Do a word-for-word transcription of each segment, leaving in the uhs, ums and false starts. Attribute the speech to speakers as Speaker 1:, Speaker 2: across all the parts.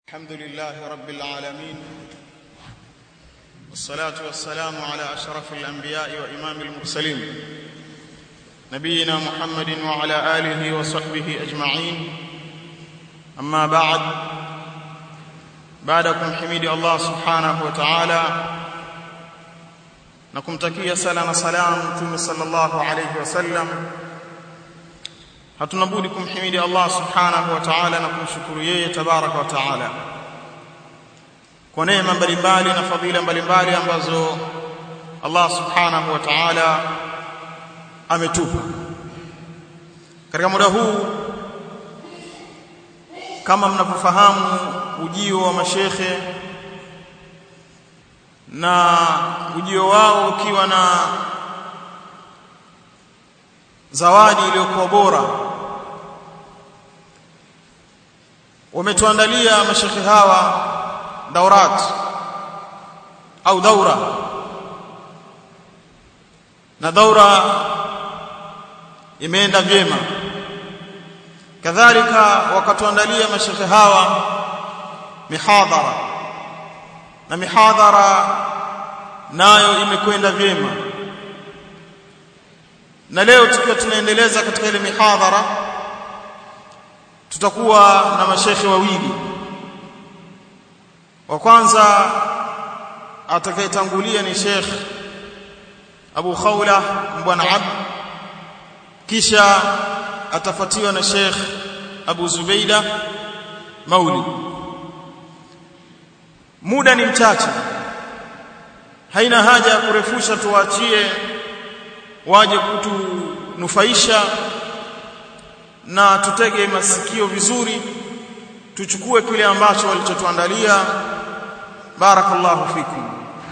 Speaker 1: الحمد لله رب العالمين والصلاة والسلام على أشرف الأنبياء وإمام المرسلين نبينا محمد وعلى آله وصحبه أجمعين. أما بعد، بعدكم حميد الله سبحانه وتعالى نكمتكيا سلام سلام صلى الله عليه وسلم. hatunabudi kumhimidi Allah subhanahu wa ta'ala na kumshukuru yeye tabaraka wa ta'ala kwa neema mbalimbali na fadhila mbalimbali ambazo Allah subhanahu wa ta'ala ametupa katika muda huu. Kama mnapofahamu, ujio wa mashekhe na ujio wao ukiwa na zawadi iliyokuwa bora, wametuandalia mashekhe hawa daurat au daura, na daura imeenda vyema. Kadhalika wakatuandalia mashekhe hawa mihadhara, na mihadhara nayo imekwenda vyema. Na leo tukiwa tunaendeleza katika ile mihadhara, tutakuwa na mashekhe wawili. Wa kwanza atakayetangulia ni Sheikh Abu Khawla Mbwana Abd, kisha atafuatiwa na Sheikh Abu Zubeida Mauli. Muda ni mchache, haina haja ya kurefusha, tuachie waje kutunufaisha na tutege masikio vizuri, tuchukue kile ambacho walichotuandalia. Barakallahu fikum.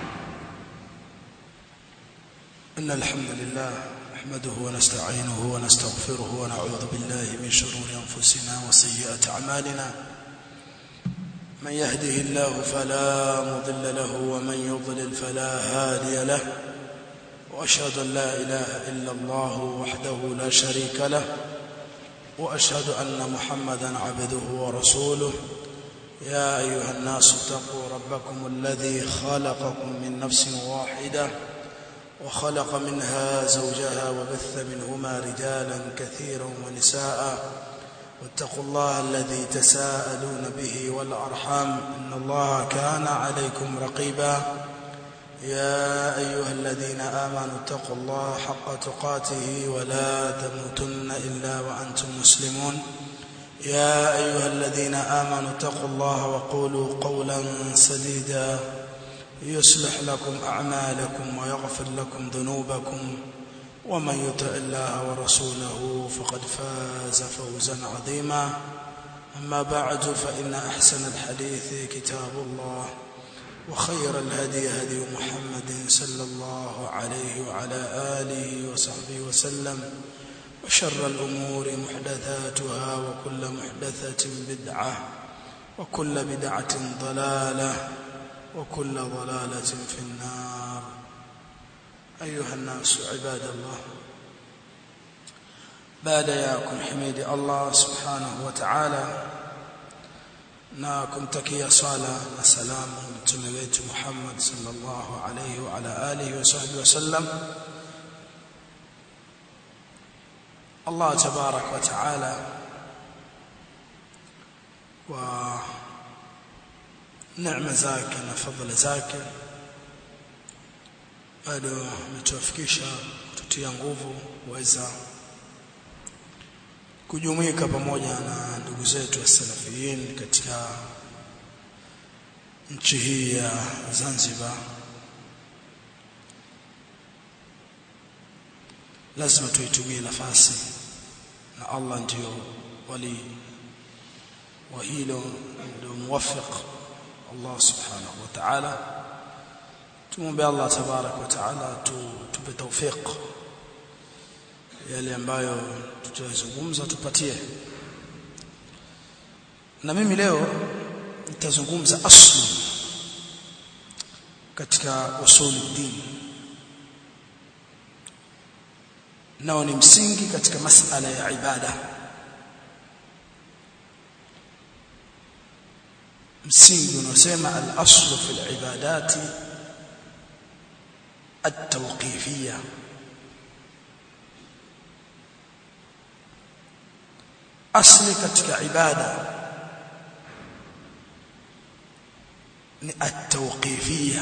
Speaker 2: Innal hamdalillah nahmaduhu wa nasta'inuhu wa nastaghfiruhu wa na'udhu billahi min shururi anfusina wa sayyiati a'malina. Man yahdihillahu fala mudilla lahu wa man yudlil fala hadiya lahu. وأشهد أن لا إله إلا الله وحده لا شريك له، وأشهد أن محمدا عبده ورسوله. يا أيها الناس اتقوا ربكم الذي خلقكم من نفس واحدة وخلق منها زوجها وبث منهما رجالا كثيرا ونساء، واتقوا الله الذي تساءلون به والأرحام إن الله كان عليكم رقيبا. يا أيها الذين آمنوا اتقوا الله حق تقاته ولا تموتن إلا وأنتم مسلمون. يا أيها الذين آمنوا اتقوا الله وقولوا قولا سديدا يصلح لكم أعمالكم ويغفر لكم ذنوبكم، ومن يطع الله ورسوله فقد فاز فوزا عظيما. أما بعد، فإن أحسن الحديث كتاب الله، وخير الهدي هدي محمد صلى الله عليه وعلى آله وصحبه وسلم، وشر الأمور محدثاتها، وكل محدثة بدعة، وكل بدعة ضلالة، وكل ضلالة في النار. أيها الناس عباد الله، بعد ياكم حميد الله سبحانه وتعالى na kumtakia sala na salamu mtume wetu Muhammad sallallahu alayhi wa ala alihi wa sahbihi wasallam. Allah tabarak wa taala wa neema zake na fadhila zake bado ametufikisha kututia nguvu kuweza kujumuika pamoja na ndugu zetu wa salafiyin katika nchi hii ya Zanzibar. Lazima tuitumie nafasi, na Allah ndio wali wa hilo, ndio muwaffiq Allah subhanahu wa ta'ala. Tumombe Allah tabarak wa ta'ala tupe tawfik yale ambayo tutazungumza tupatie. Na mimi leo nitazungumza asli katika usuli dini, nao ni msingi katika masala ya ibada. msingi unaosema al-aslu fil ibadati at-tawqifiyya. Asli katika ibada ni at-tawqifiyya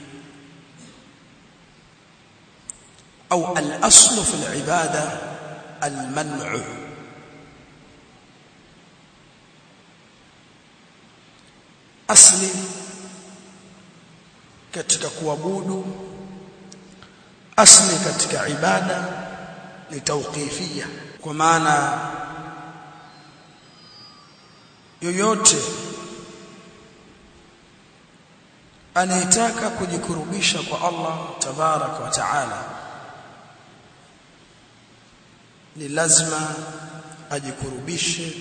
Speaker 2: au al-aslu fil ibada al-man'u. Asli katika kuabudu, asli katika ibada ni tawqifiyya, kwa maana yoyote anayetaka kujikurubisha kwa Allah tabaraka wa taala ni lazima ajikurubishe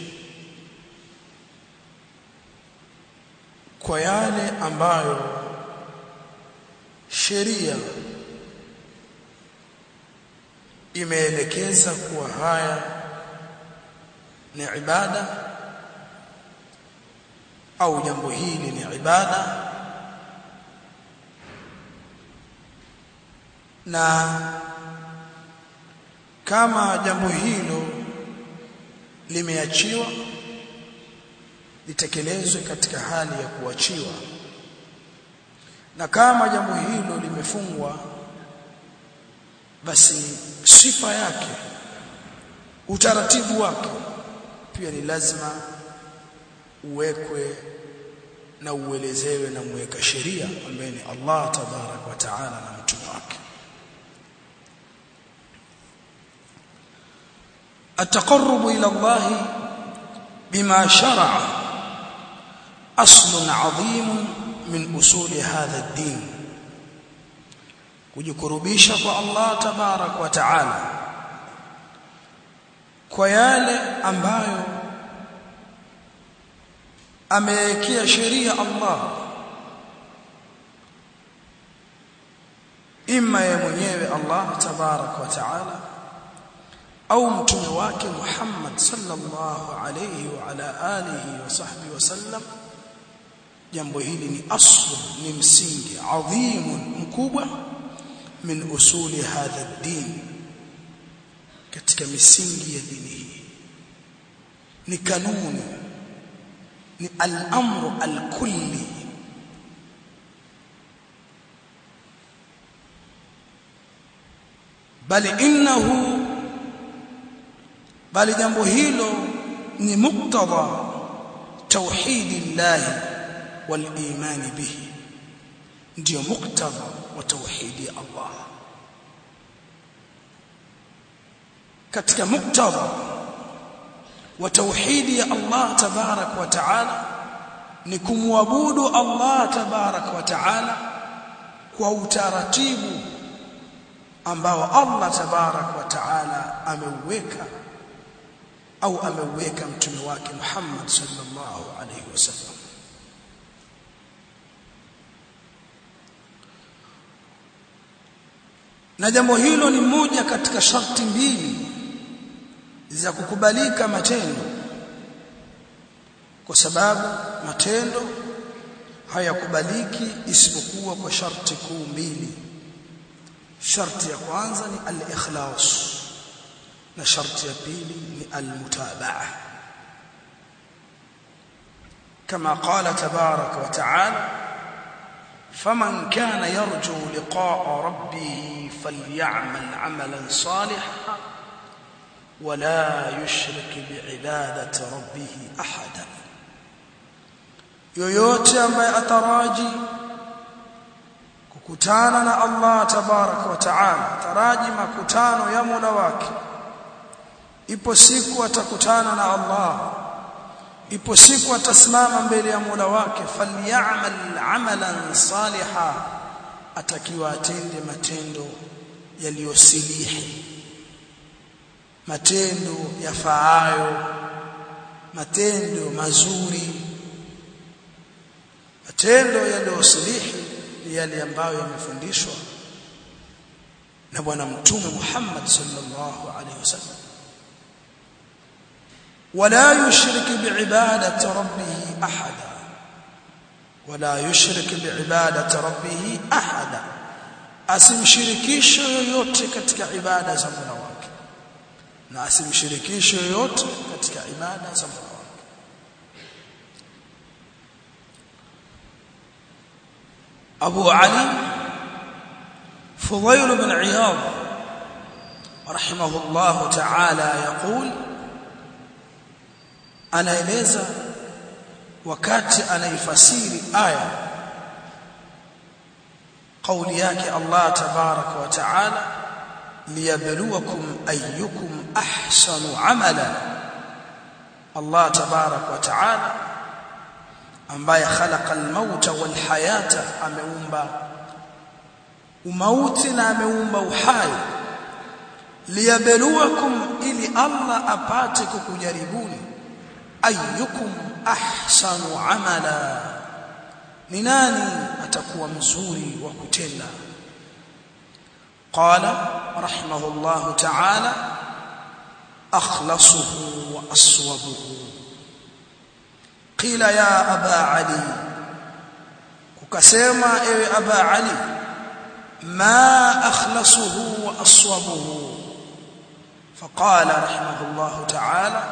Speaker 2: kwa yale ambayo sheria imeelekeza kuwa haya ni ibada au jambo hili ni ibada, na kama jambo hilo limeachiwa litekelezwe katika hali ya kuachiwa, na kama jambo hilo limefungwa basi sifa yake, utaratibu wake pia ni lazima uwekwe na uelezewe na mweka sheria ambaye ni Allah tabarak wa taala na mtume wake. التقرب إلى الله بما شرع أصل عظيم من أصول هذا الدين. kujikurubisha kwa Allah tabarak wa taala kwa yale ambayo amewekea sheria Allah, imma ya mwenyewe Allah tabarak wa taala au mtume wake Muhammad sallallahu alayhi wa ala alihi wa sahbihi wasallam. Jambo hili ni aslu, ni msingi adhimu mkubwa min usuli hadha din, katika misingi ya dini hii, ni kanuni, ni al-amru al-kulli. bali innahu, bali jambo hilo ni muktadha tauhidillah wal iman bihi, ndio muktadha wa tauhidi Allah. katika muktadha wa tauhidi ya Allah tabarak wa taala ni kumwabudu Allah tabarak wa taala kwa utaratibu ambao Allah tabarak wa taala ameuweka au ameuweka mtume wake Muhammad sallallahu alayhi wasallam. Na jambo hilo ni moja katika sharti mbili za kukubalika matendo, kwa sababu matendo hayakubaliki isipokuwa kwa sharti kuu mbili. Sharti ya kwanza ni al-ikhlas na sharti ya pili ni al-mutabaa. kama qala tabaraka wa taala, faman kana yarju liqa'a rabbih falyamal 'amalan salihan wala yushrik bi'ibadati rabbih ahada. yoyote ambaye ataraji kukutana na Allah tabaraka wa taala, taraji makutano ya Mola wake, ipo siku atakutana na Allah, ipo siku atasimama mbele ya Mola wake, falyamal 'amalan salihan, atakiwa atende matendo yaliyosilihi, matendo yafaayo, matendo mazuri. Matendo yaliyosilihi ni yale ambayo yamefundishwa na bwana mtume Muhammad sallallahu alaihi wasallam. wala yushrik bi'ibadati rabbih ahada, wala yushrik biibadati rabbih ahada, asimshirikishe yoyote katika ibada za Mola wake, na asimshirikishe yoyote katika ibada za Mola wake. Abu Ali Fudail bin Iyad rahimahullah ta'ala yaqul, anaeleza wakati anaifasiri aya kauli yake Allah tabaraka wa ta'ala, liyabluwakum ayyukum ahsanu amala. Allah tabaraka wa ta'ala ambaye khalaqa al-mauta wal hayata, ameumba umauti na ameumba uhai. Liyabluwakum, ili Allah apate kukujaribuni, ayyukum ahsanu amala, ni nani atakuwa mzuri wa kutenda. Qala rahimahullah ta'ala, akhlasuhu wa aswabuhu. Qila ya aba Ali, kukasema ewe aba Ali, ma akhlasuhu wa aswabuhu. Faqala rahimahullah ta'ala,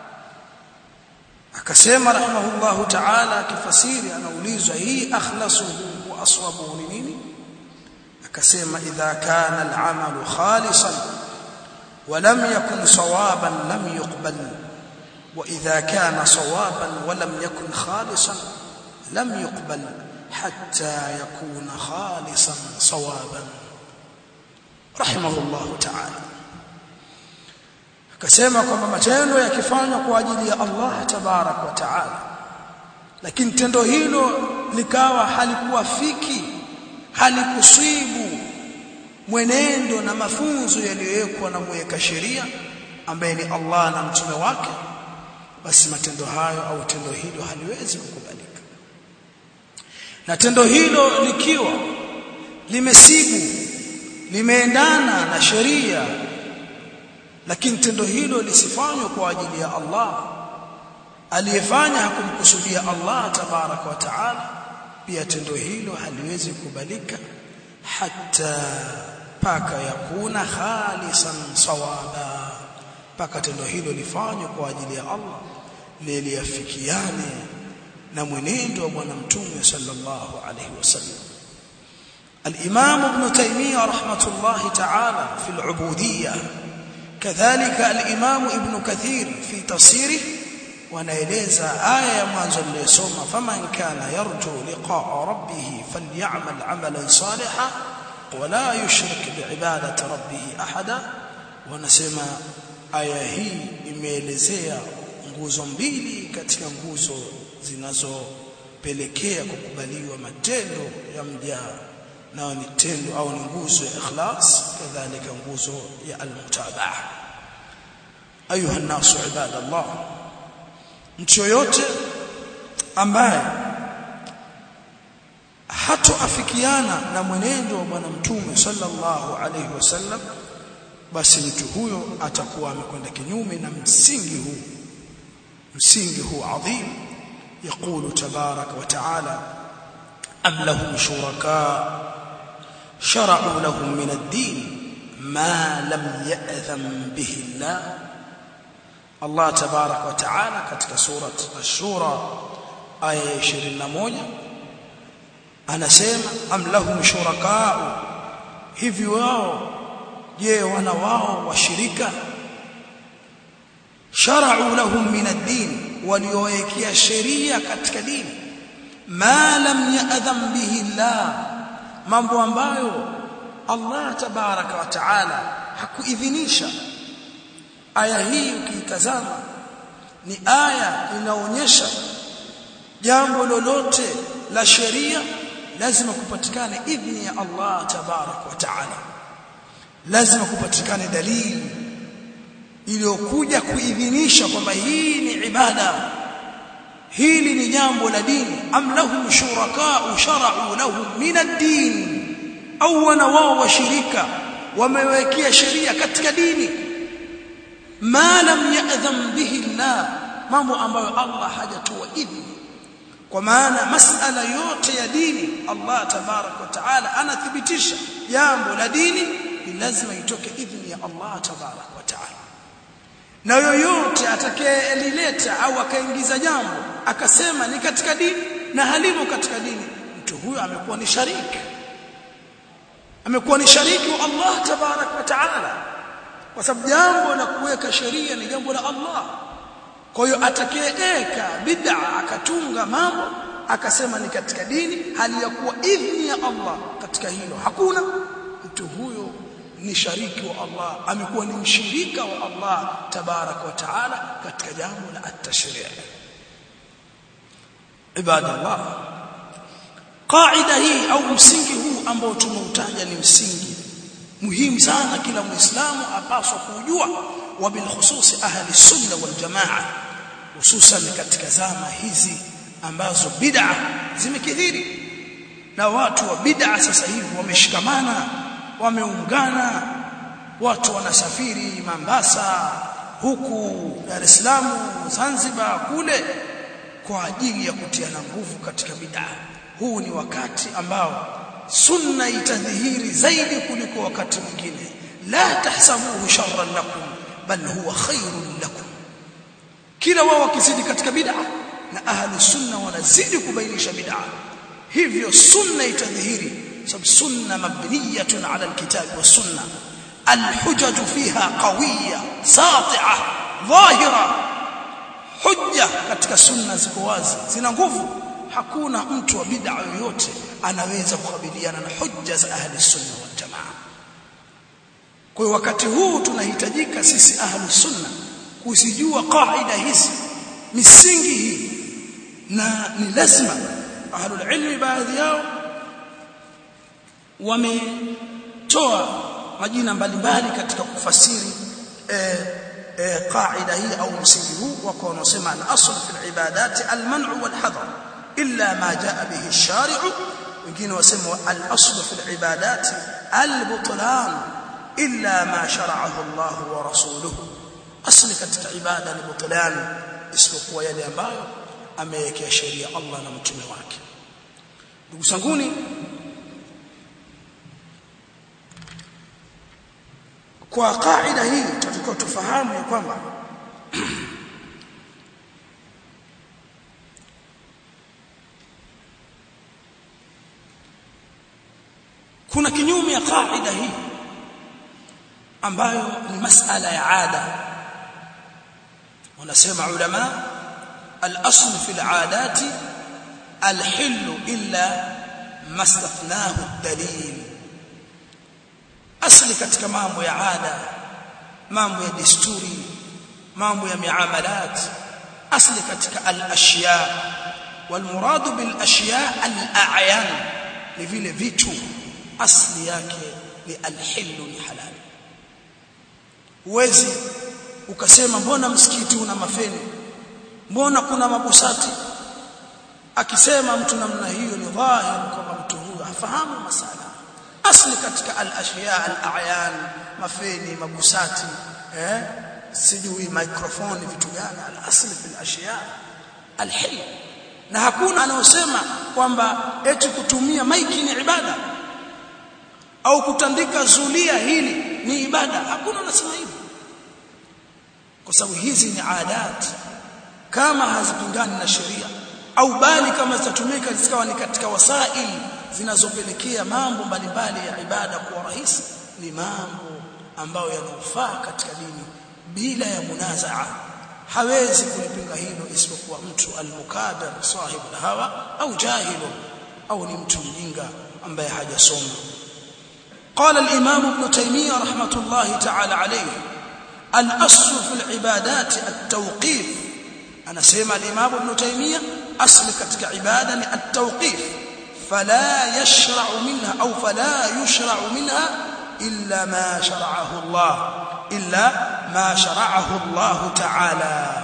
Speaker 2: akasema rahimahullah ta'ala akifasiri, anaulizwa hii akhlasuhu wa aswabuhu ni nini? Akasema idha kana al-amalu khalisan wa lam yakun sawaban lam yuqbal, wa idha kana sawaban wa lam yakun khalisan lam yuqbal hatta yakuna khalisan sawaban. Rahimahullah ta'ala akasema kwamba matendo yakifanywa kwa ajili ya Allah tabarak wa taala, lakini tendo hilo likawa halikuwafiki, halikusibu mwenendo na mafunzo yaliyowekwa na mweka sheria ambaye ni Allah na mtume wake, basi matendo hayo au tendo hilo haliwezi kukubalika. Na tendo hilo likiwa limesibu, limeendana na sheria, lakini tendo hilo lisifanywe kwa ajili ya Allah, aliyefanya hakumkusudia Allah tabaraka wa taala, pia tendo hilo haliwezi kukubalika hata paka yakuna khalisan sawaba, paka tendo hilo lifanywe kwa ajili ya Allah, liliafikiane na mwenendo wa bwana mtume sallallahu alayhi wasallam. Al-Imam Ibn Taymiyyah rahmatullahi ta'ala fi al-ubudiyyah, kadhalika al-Imam Ibn Kathir fi tafsirih, wanaeleza aya ya mwanzo niliyosoma, faman kana yarju liqa'a rabbih falyamal 'amalan salihan wa la yushrik bi'ibadati rabbih ahada. Wanasema aya hii imeelezea nguzo mbili katika nguzo zinazopelekea kukubaliwa matendo ya mja, nao ni tendo au ni nguzo ya ikhlas, kadhalika nguzo ya al-mutabaa. Ayuha an-nasu ibadallah, mtu yote ambaye hatoafikiana na mwenendo wa bwana mtume sallallahu alayhi wasallam, basi mtu huyo atakuwa amekwenda kinyume na msingi huu, msingi huu adhim. Yaqulu tabaraka wa taala, am lahum shuraka shara'u lahum min ad-din ma lam ya'dham bihi Allah. Allah tabaraka wa taala katika surat ash-shura aya ishirini na moja anasema, am lahum shuraka, hivi wao je wana wao washirika, shara'u lahum min ad-din, waliowekea sheria katika dini, ma lam ya'dham bihi Allah, mambo ambayo Allah tabaraka wa taala hakuidhinisha. Aya hii ukitazama ni aya inaonyesha jambo lolote la sheria lazima kupatikane idhni ya Allah tabaraka wa taala, lazima kupatikane dalili iliyokuja kuidhinisha kwamba hii ni ibada, hili ni jambo la dini. Am lahum shuraka shara'u lahum min ad-din, au wana wao washirika wamewekea sheria katika dini, ma lam ya'dham bihi Allah, mambo ambayo Allah hajatoa idhni. kwa maana masala yote ya dini Allah tabarak wa taala anathibitisha jambo la dini ni lazima itoke idhini ya Allah tabarak wa taala. Na yoyote atakayelileta au akaingiza jambo akasema ni katika dini na halimo katika dini, mtu huyo amekuwa ni shariki, amekuwa ni shariki wa Allah tabarak wa taala, kwa sababu jambo la kuweka sheria ni jambo la Allah. Kwa hiyo atakayeeka bid'a akatunga mambo akasema ni katika dini hali ya kuwa idhni ya Allah katika hilo hakuna, mtu huyo ni shariki wa Allah, amekuwa ni mshirika wa Allah tabarak wa taala katika jambo la at-tashri'. Ibadallah, qaida hii au msingi huu ambao tumeutaja ni msingi muhimu sana, kila muislamu apaswa kujua, wa bil khusus ahli sunna wal jamaa, hususan katika zama hizi ambazo bid'a zimekithiri na watu wa bid'a sasa hivi wameshikamana, wameungana, watu wanasafiri Mombasa, huku Dar es Salaam, Zanzibar, kule kwa ajili ya kutiana nguvu katika bid'a. Huu ni wakati ambao sunna itadhihiri zaidi kuliko wakati mwingine. La tahsabuhu sharran lakum bal huwa khairun lakum. Kila wao wakizidi katika bid'a na ahli sunna wanazidi kubainisha bid'a, hivyo sunna itadhihiri, sababu sunna mabniyatun ala alkitab wa sunna, alhujaj fiha qawiyya sati'a dhahira. Hujja katika sunna ziko wazi, zina nguvu. Hakuna mtu wa bid'a yoyote anaweza kukabiliana na hujja za ahli sunna wal jamaa. Kwa hiyo wakati huu tunahitajika sisi ahli sunna kuzijua kaida hizi, misingi hii, na ni lazima ahlul ilmi baadhi yao wametoa majina mbalimbali katika kufasiri eh, eh, kaida hii au msingi huu, wako wanasema al-asl fi al-ibadati al-man'u wal-hadar illa ma jaa bihi ash-shari'u, wengine wasema al-asl fi al-ibadati al-butlan illa ma shara'ahu Allah wa rasuluhu. Asli katika ibada ni butlan, isipokuwa yale ambayo amewekea sheria Allah na mtume wake. Ndugu zanguni, kwa kaida hii tunatakiwa tufahamu ya kwamba kuna kinyume ya kaida hii ambayo ni masala ya ada. wanasema ulama al-asl fi al-'adati al-hill illa ma istathnahu ad-dalil. Asli katika mambo ya ada, mambo ya desturi, mambo ya miamalat, asli katika al-ashya, wal murad bil ashya al-a'yan, ni vile vitu asli yake ni al-hill, ni halal. Uwezi ukasema mbona msikiti una mafeni, mbona kuna mabusati. Akisema mtu namna hiyo ni dhahir kwamba mtu huyo hafahamu masala. Asli katika al-ashya al-a'yan, mafeni, mabusati, eh sijui microphone, vitu gani, al-asli fil ashya al-hil. Na hakuna anaosema kwamba eti kutumia maiki ni ibada au kutandika zulia hili ni ibada. Hakuna anasema hivyo, kwa sababu hizi ni adat, kama hazipingani na sheria au bali kama zitatumika zikawa ni katika wasaili zinazopelekea mambo mbalimbali ya ibada kuwa rahisi, ni mambo ambayo yanafaa katika dini bila ya munazaa. Hawezi kulipinga hilo isipokuwa mtu al-mukabir, sahib al-hawa, au jahilu, au ni mtu mjinga ambaye hajasoma. قال الإمام ابن تيمية رحمة الله تعالى عليه الأصل في العبادات التوقيف. أنا سيما الإمام ابن تيمية أصل كتك عبادة التوقيف، فلا يشرع منها أو فلا يشرع منها إلا ما شرعه الله إلا ما شرعه الله تعالى.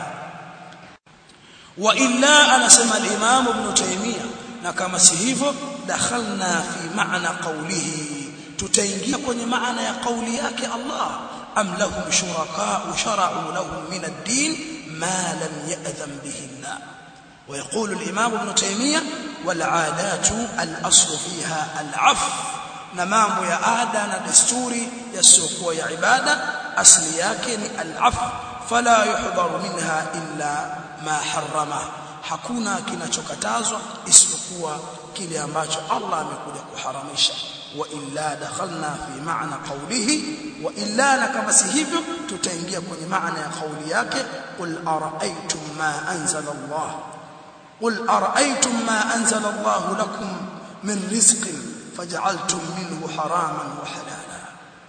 Speaker 2: وإلا أنا سيما الإمام ابن تيمية نكما سيهيفو دخلنا في معنى قوله، tutaingia kwenye maana ya kauli yake Allah, am lahum shuraka shara'u lahum min ad-din ma lam ya'dhan bihi Allah. ويقول الإمام ابن تيمية والعادات الأصل فيها العفو na mambo ya ada na desturi yasiokuwa ya ibada asli yake ni al-afw fala yuhdharu minha illa ma harrama hakuna kinachokatazwa isipokuwa kile ambacho Allah amekuja kuharamisha wa illa dakhalna fi ma'na qawlihi wa illa na kama si hivyo tutaingia kwenye maana ya kauli yake qul ara'aytum ma anzala Allah qul ara'aytum ma anzala Allah lakum min rizqin فجعلتم منه حراما وحلالا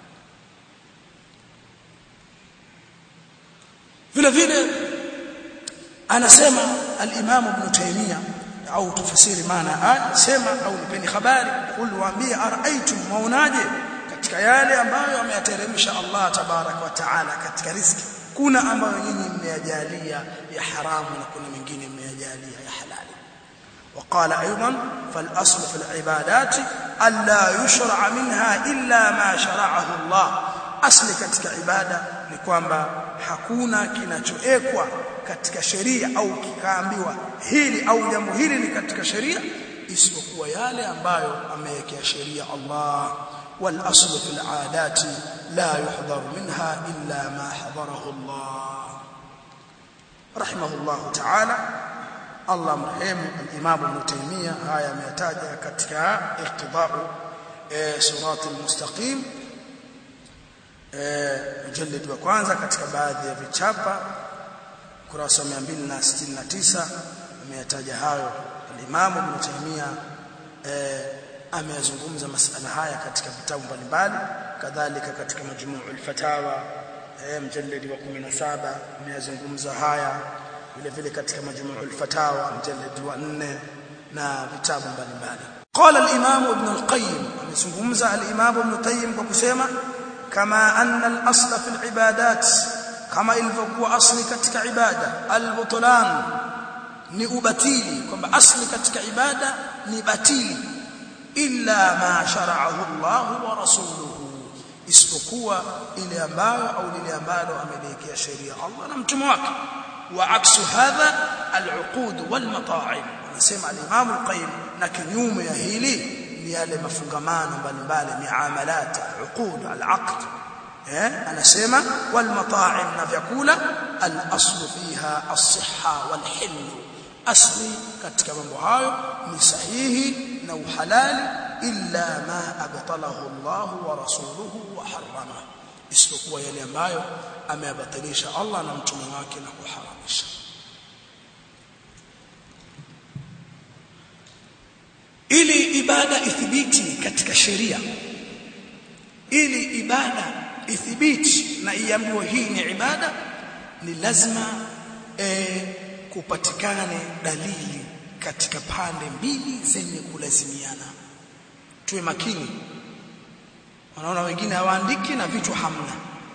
Speaker 2: vile vile anasema al-Imam Ibn Taymiyyah au tafsiri maana sema au nipeni habari qul waambie araitum maunaje katika yale ambayo ameyateremsha Allah tabarak wa taala katika riziki kuna ambayo nyinyi mmeyajalia ya haramu na kuna mengine mmeyajalia ya halali وقال ايضا فالاصل في العبادات الا يشرع منها الا ما شرعه الله asli katika ibada ni kwamba hakuna kinachoekwa katika sheria au kikaambiwa hili au jambo hili ni katika sheria isipokuwa yale ambayo amewekea sheria Allah wal aslu fil aadati la yuhdhar minha illa ma hadarahu Allah rahimahullah ta'ala Allah mrehemu al-Imam Ibn Taymiyyah haya ametaja katika iqtida'u siratal mustaqim mjallid wa kwanza katika baadhi ya vichapa kurasa mia mbili sitini na tisa ameyataja hayo al-Imam Ibn Taymiyyah ameyazungumza masuala haya katika vitabu mbalimbali kadhalika katika majmu'ul fatawa mjallid wa kumi na saba ameyazungumza haya vile vile katika majmu'ul fatawa mjallid wa nne na vitabu mbalimbali qala al-Imam Ibn al-Qayyim amezungumza al-Imam Ibn Qayyim kwa kusema kama anna al-asla fi al-ibadat kama ilivyokuwa asli katika ibada al-butlan ni ubatili kwamba asli katika ibada ni batili illa ma shara'ahu Allah wa rasuluhu isipokuwa ile ambayo au lile ambalo ameliwekea sheria Allah na mtume wake wa aksu hadha al-uqud wal-mata'im anasema al-Imam al-Qayyim na kinyume ya hili ni yale mafungamano mbalimbali miamalat uqud al-aqd eh anasema wal mata'im na vyakula al-aslu fiha as-sihha wal-hill asli katika mambo hayo ni sahihi na uhalali illa ma abtalahu Allah wa rasuluhu wa harrama isipokuwa yale ambayo ameyabatilisha Allah na mtume wake na kuharamisha ili ibada ithibiti katika sheria ili ibada ithibiti na iambiwe hii ni ibada ni lazima e, kupatikane dalili katika pande mbili zenye kulazimiana tuwe makini wanaona wengine hawaandiki na vitu hamna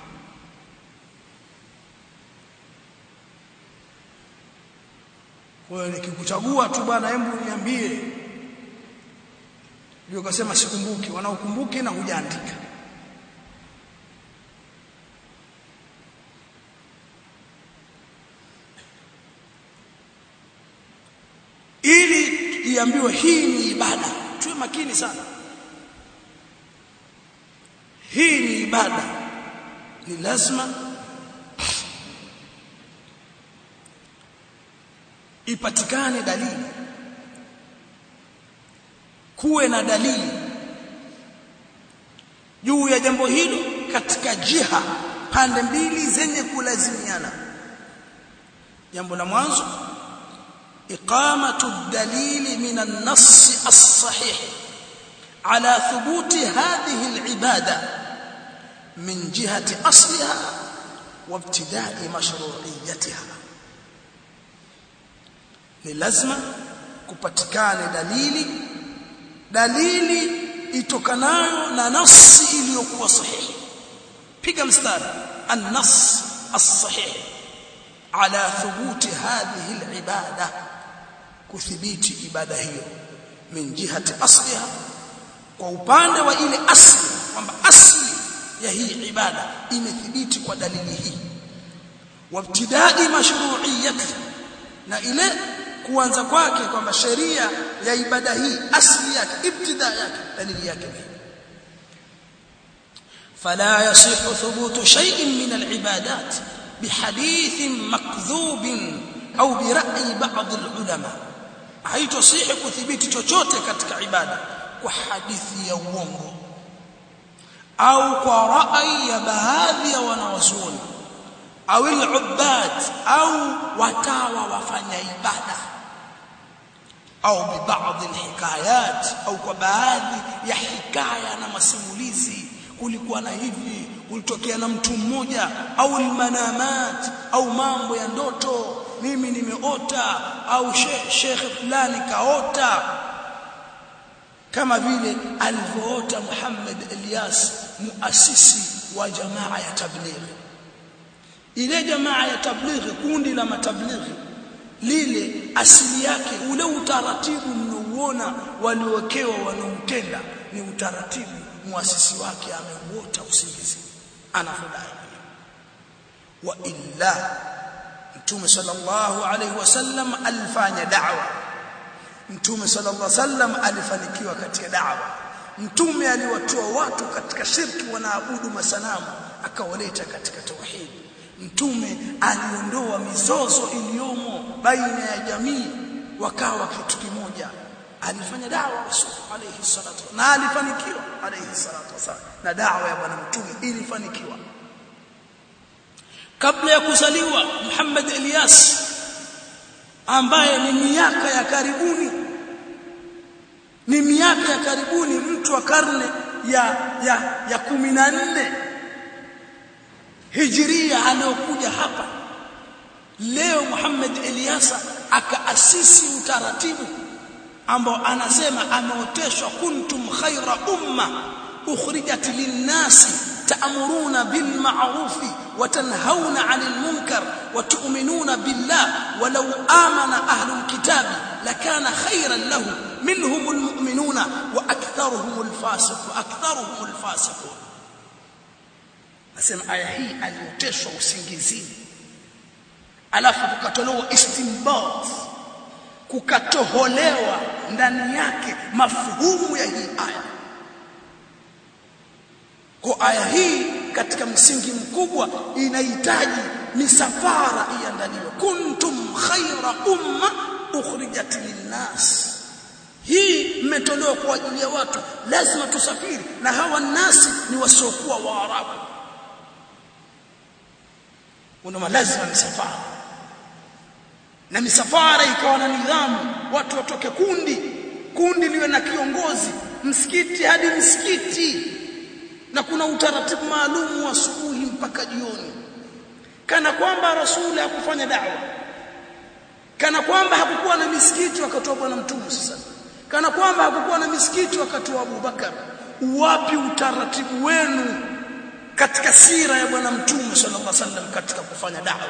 Speaker 2: kwa hiyo nikikuchagua tu bwana hebu niambie ndio ukasema sikumbuki wanaokumbuki na hujaandika ili iambiwe hii ni ibada tuwe makini sana hii ni ibada ni lazima ipatikane dalili kuwe na dalili juu ya jambo hilo katika jiha pande mbili zenye kulazimiana jambo la mwanzo iqamatu ad-dalil min an-nass as-sahih ala thubuti hadhihi al-ibada min jihati asliha wa ibtida'i mashru'iyyatiha ni lazima kupatikane dalili dalili itokanayo na nafsi iliyokuwa sahihi piga mstari an-nass as-sahih ala thubuti hadhihi al-ibada kuthibiti ibada hiyo min jihati asliha kwa upande wa ile asli kwamba asli ya hii ibada imethibiti kwa dalili hii wabtidai mashru'iyyati na ile kuanza kwake kwamba sheria ya ibada hii asli yake ibtida yake dalili yake ni fala yasihu thubutu shay'in min al-ibadat bihadithin makdhubin au bi ra'yi ba'd al-ulama haitosihi kuthibiti chochote katika ibada kwa hadithi ya uongo au kwa rai ya baadhi ya wanawazuoni au al-ubbad au watawa wafanya ibada au bi baadhi al-hikayat au kwa baadhi ya hikaya na masimulizi kulikuwa na hivi kulitokea na mtu mmoja au al-manamat au mambo ya ndoto mimi nimeota au shekhe fulani kaota kama vile alivyoota Muhammad Ilyas muasisi wa jamaa ya tablighi ile jamaa ya tablighi kundi la matablighi lile asili yake ule utaratibu mnauona waliowekewa wanautenda ni utaratibu muasisi wake ameuota usingizi anafudai wa illa Mtume sallallahu alayhi wasallam alifanya da'wa Mtume sallallahu alayhi wasallam alifanikiwa katika da'wa Mtume aliwatoa watu katika shirki wanaabudu masanamu akawaleta katika tauhid Mtume aliondoa mizozo iliyomo baina ya jamii wakawa kitu kimoja alifanya da'wa Rasul alayhi salatu na alifanikiwa alayhi salatu wasallam na da'wa ya bwana Mtume ilifanikiwa kabla ya kuzaliwa Muhammad Ilyas ambaye ni miaka ya karibuni ni miaka ya karibuni mtu wa karne ya ya ya kumi na nne Hijria aliyokuja hapa leo Muhammad Ilyas akaasisi utaratibu ambao anasema ameoteshwa kuntum khaira umma ukhrijat lin-nasi ta'muruna bil ma'ruf wa tanhauna 'anil munkar wa tu'minuna billah wa law amana ahlul kitab lakana khayran lahum minhumul mu'minuna wa aktharuhumul fasiqun wa aktharuhumul fasiqun nasema aya hii alioteshwa usingizini alafu kukatolewa istinbat kukatoholewa ndani yake mafuhumu ya hii aya kwa aya hii katika msingi mkubwa inahitaji misafara iandaliwe kuntum khayra umma ukhrijat linnas hii mmetolewa kwa ajili ya watu lazima tusafiri na hawa nasi ni wasiokuwa waarabu una lazima misafara na misafara ikawa na nidhamu watu watoke kundi kundi liwe na kiongozi msikiti hadi msikiti na kuna utaratibu maalum wa asubuhi mpaka jioni kana kwamba rasuli hakufanya da'wa kana kwamba hakukuwa na misikiti wakati wa bwana Mtume sasa kana kwamba hakukuwa na misikiti wakati wa Abu Bakar wapi utaratibu wenu katika sira ya bwana Mtume sallallahu alaihi wasallam katika kufanya da'wa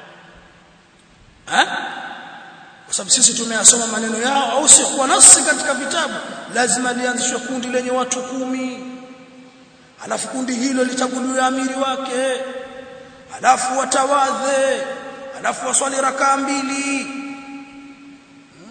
Speaker 2: ha kwa sababu sisi tumeyasoma maneno yao au si kwa nafsi katika vitabu lazima lianzishwe kundi lenye watu kumi alafu kundi hilo lichaguliwe amiri wake alafu watawadhe alafu waswali rakaa mbili hmm?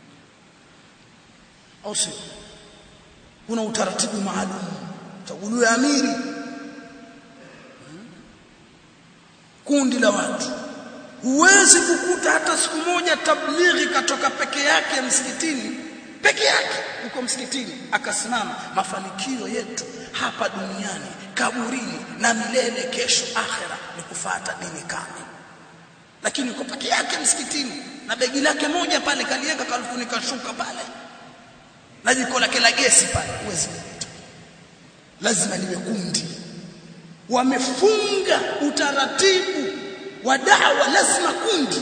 Speaker 2: au si kuna utaratibu maalum chaguliwe amiri hmm? kundi la watu huwezi kukuta hata siku moja tablighi katoka peke yake msikitini peke yake uko msikitini akasimama mafanikio yetu hapa duniani kaburini na milele kesho akhera ni kufuata dini kamili lakini uko peke yake msikitini na begi lake moja pale kaliweka kalifunika shuka pale na jiko lake la gesi pale huwezi kukuta lazima liwe kundi wamefunga utaratibu wa da'wa lazima kundi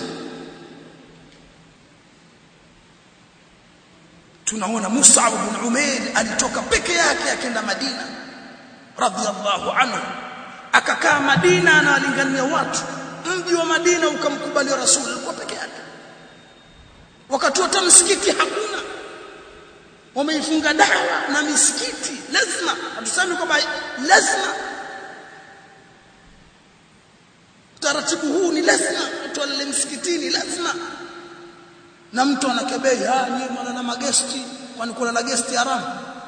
Speaker 2: tunaona Mus'ab ibn Umair alitoka peke yake akaenda Madina radhiallahu anhu akakaa Madina analingania watu mji wa Madina ukamkubali Rasul alikuwa peke yake wakati wote msikiti hakuna wameifunga da'wa na misikiti lazima hatusemi kwamba lazima taratibu huu ni lazima tualele msikitini lazima na mtu anakebei, ah nyinyi mwana na magesti, kwani kuna na gesti haramu?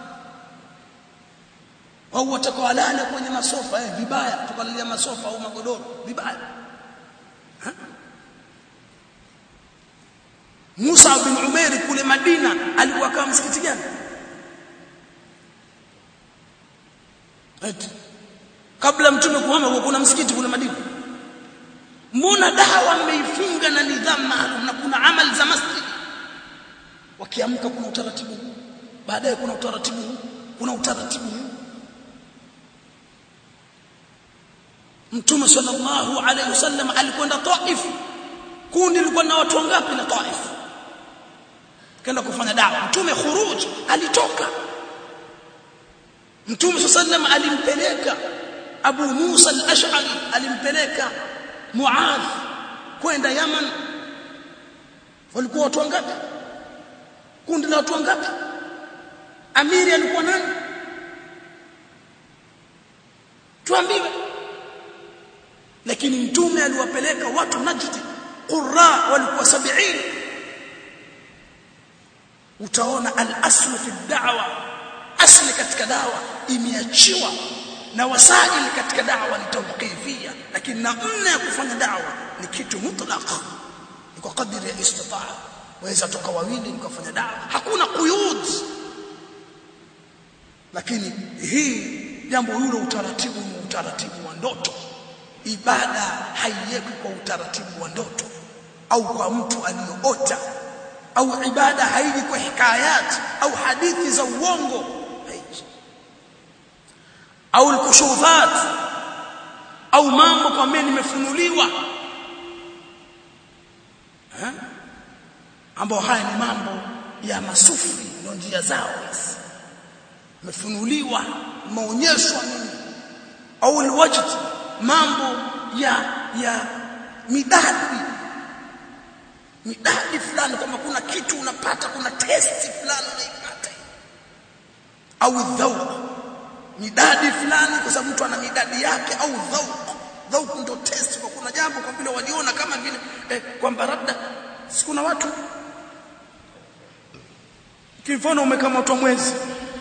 Speaker 2: Au watakalala kwenye masofa eh vibaya, tukalalia masofa au magodoro vibaya. Ha? Musa bin Umair kule Madina alikuwa kama msikiti gani? Eti kabla mtume kuhama kuna msikiti kule Madina. Mbona dawa mmeifunga na nidhamu maalum na kuna amali za masjid? Wakiamka kuna utaratibu huu, baadaye kuna utaratibu huu, kuna utaratibu huu. Mtume sallallahu alayhi wasallam alikwenda Taif. Kundi lilikuwa na watu wangapi na Taif? Kaenda kufanya dawa. Mtume khuruj alitoka. Mtume sallallahu alayhi alimpeleka Abu Musa al-Ash'ari, alimpeleka Muadh kwenda Yaman. Walikuwa watu wangapi? Kundi la watu wangapi? Amiri alikuwa nani? Tuambiwe. Lakini mtume aliwapeleka watu Najd, qurra walikuwa sabini. Utaona al-aslu fi ad-da'wa, asli katika dawa imeachiwa na wasaili katika dawa ni tawqifia, lakini namna ya kufanya dawa ni kitu mutlaq, ni kwa kadri ya istitaa. Waweza toka wawili mkafanya dawa, hakuna quyud. Lakini hii jambo hilo utaratibu ni utaratibu wa ndoto. Ibada haiwekwi kwa utaratibu wa ndoto au kwa mtu aliyoota, au ibada haiji kwa hikayat au hadithi za uongo, haiji. Au al-kushufat au mambo kwa mimi nimefunuliwa, eh ambao haya ni mambo ya masufi, ndio njia zao hizi. Mefunuliwa, maonyesho nini, au al-wajd, mambo ya ya midadi midadi fulani, kama kuna kitu unapata, kuna testi fulani unaipata, au dhauq, midadi fulani kwa sababu mtu ana midadi yake, au dhauq. Dhauq ndio testi, kwa kuna jambo kwa vile waliona kama vile eh, kwamba labda sikuna watu kifano umekamatwa mwezi,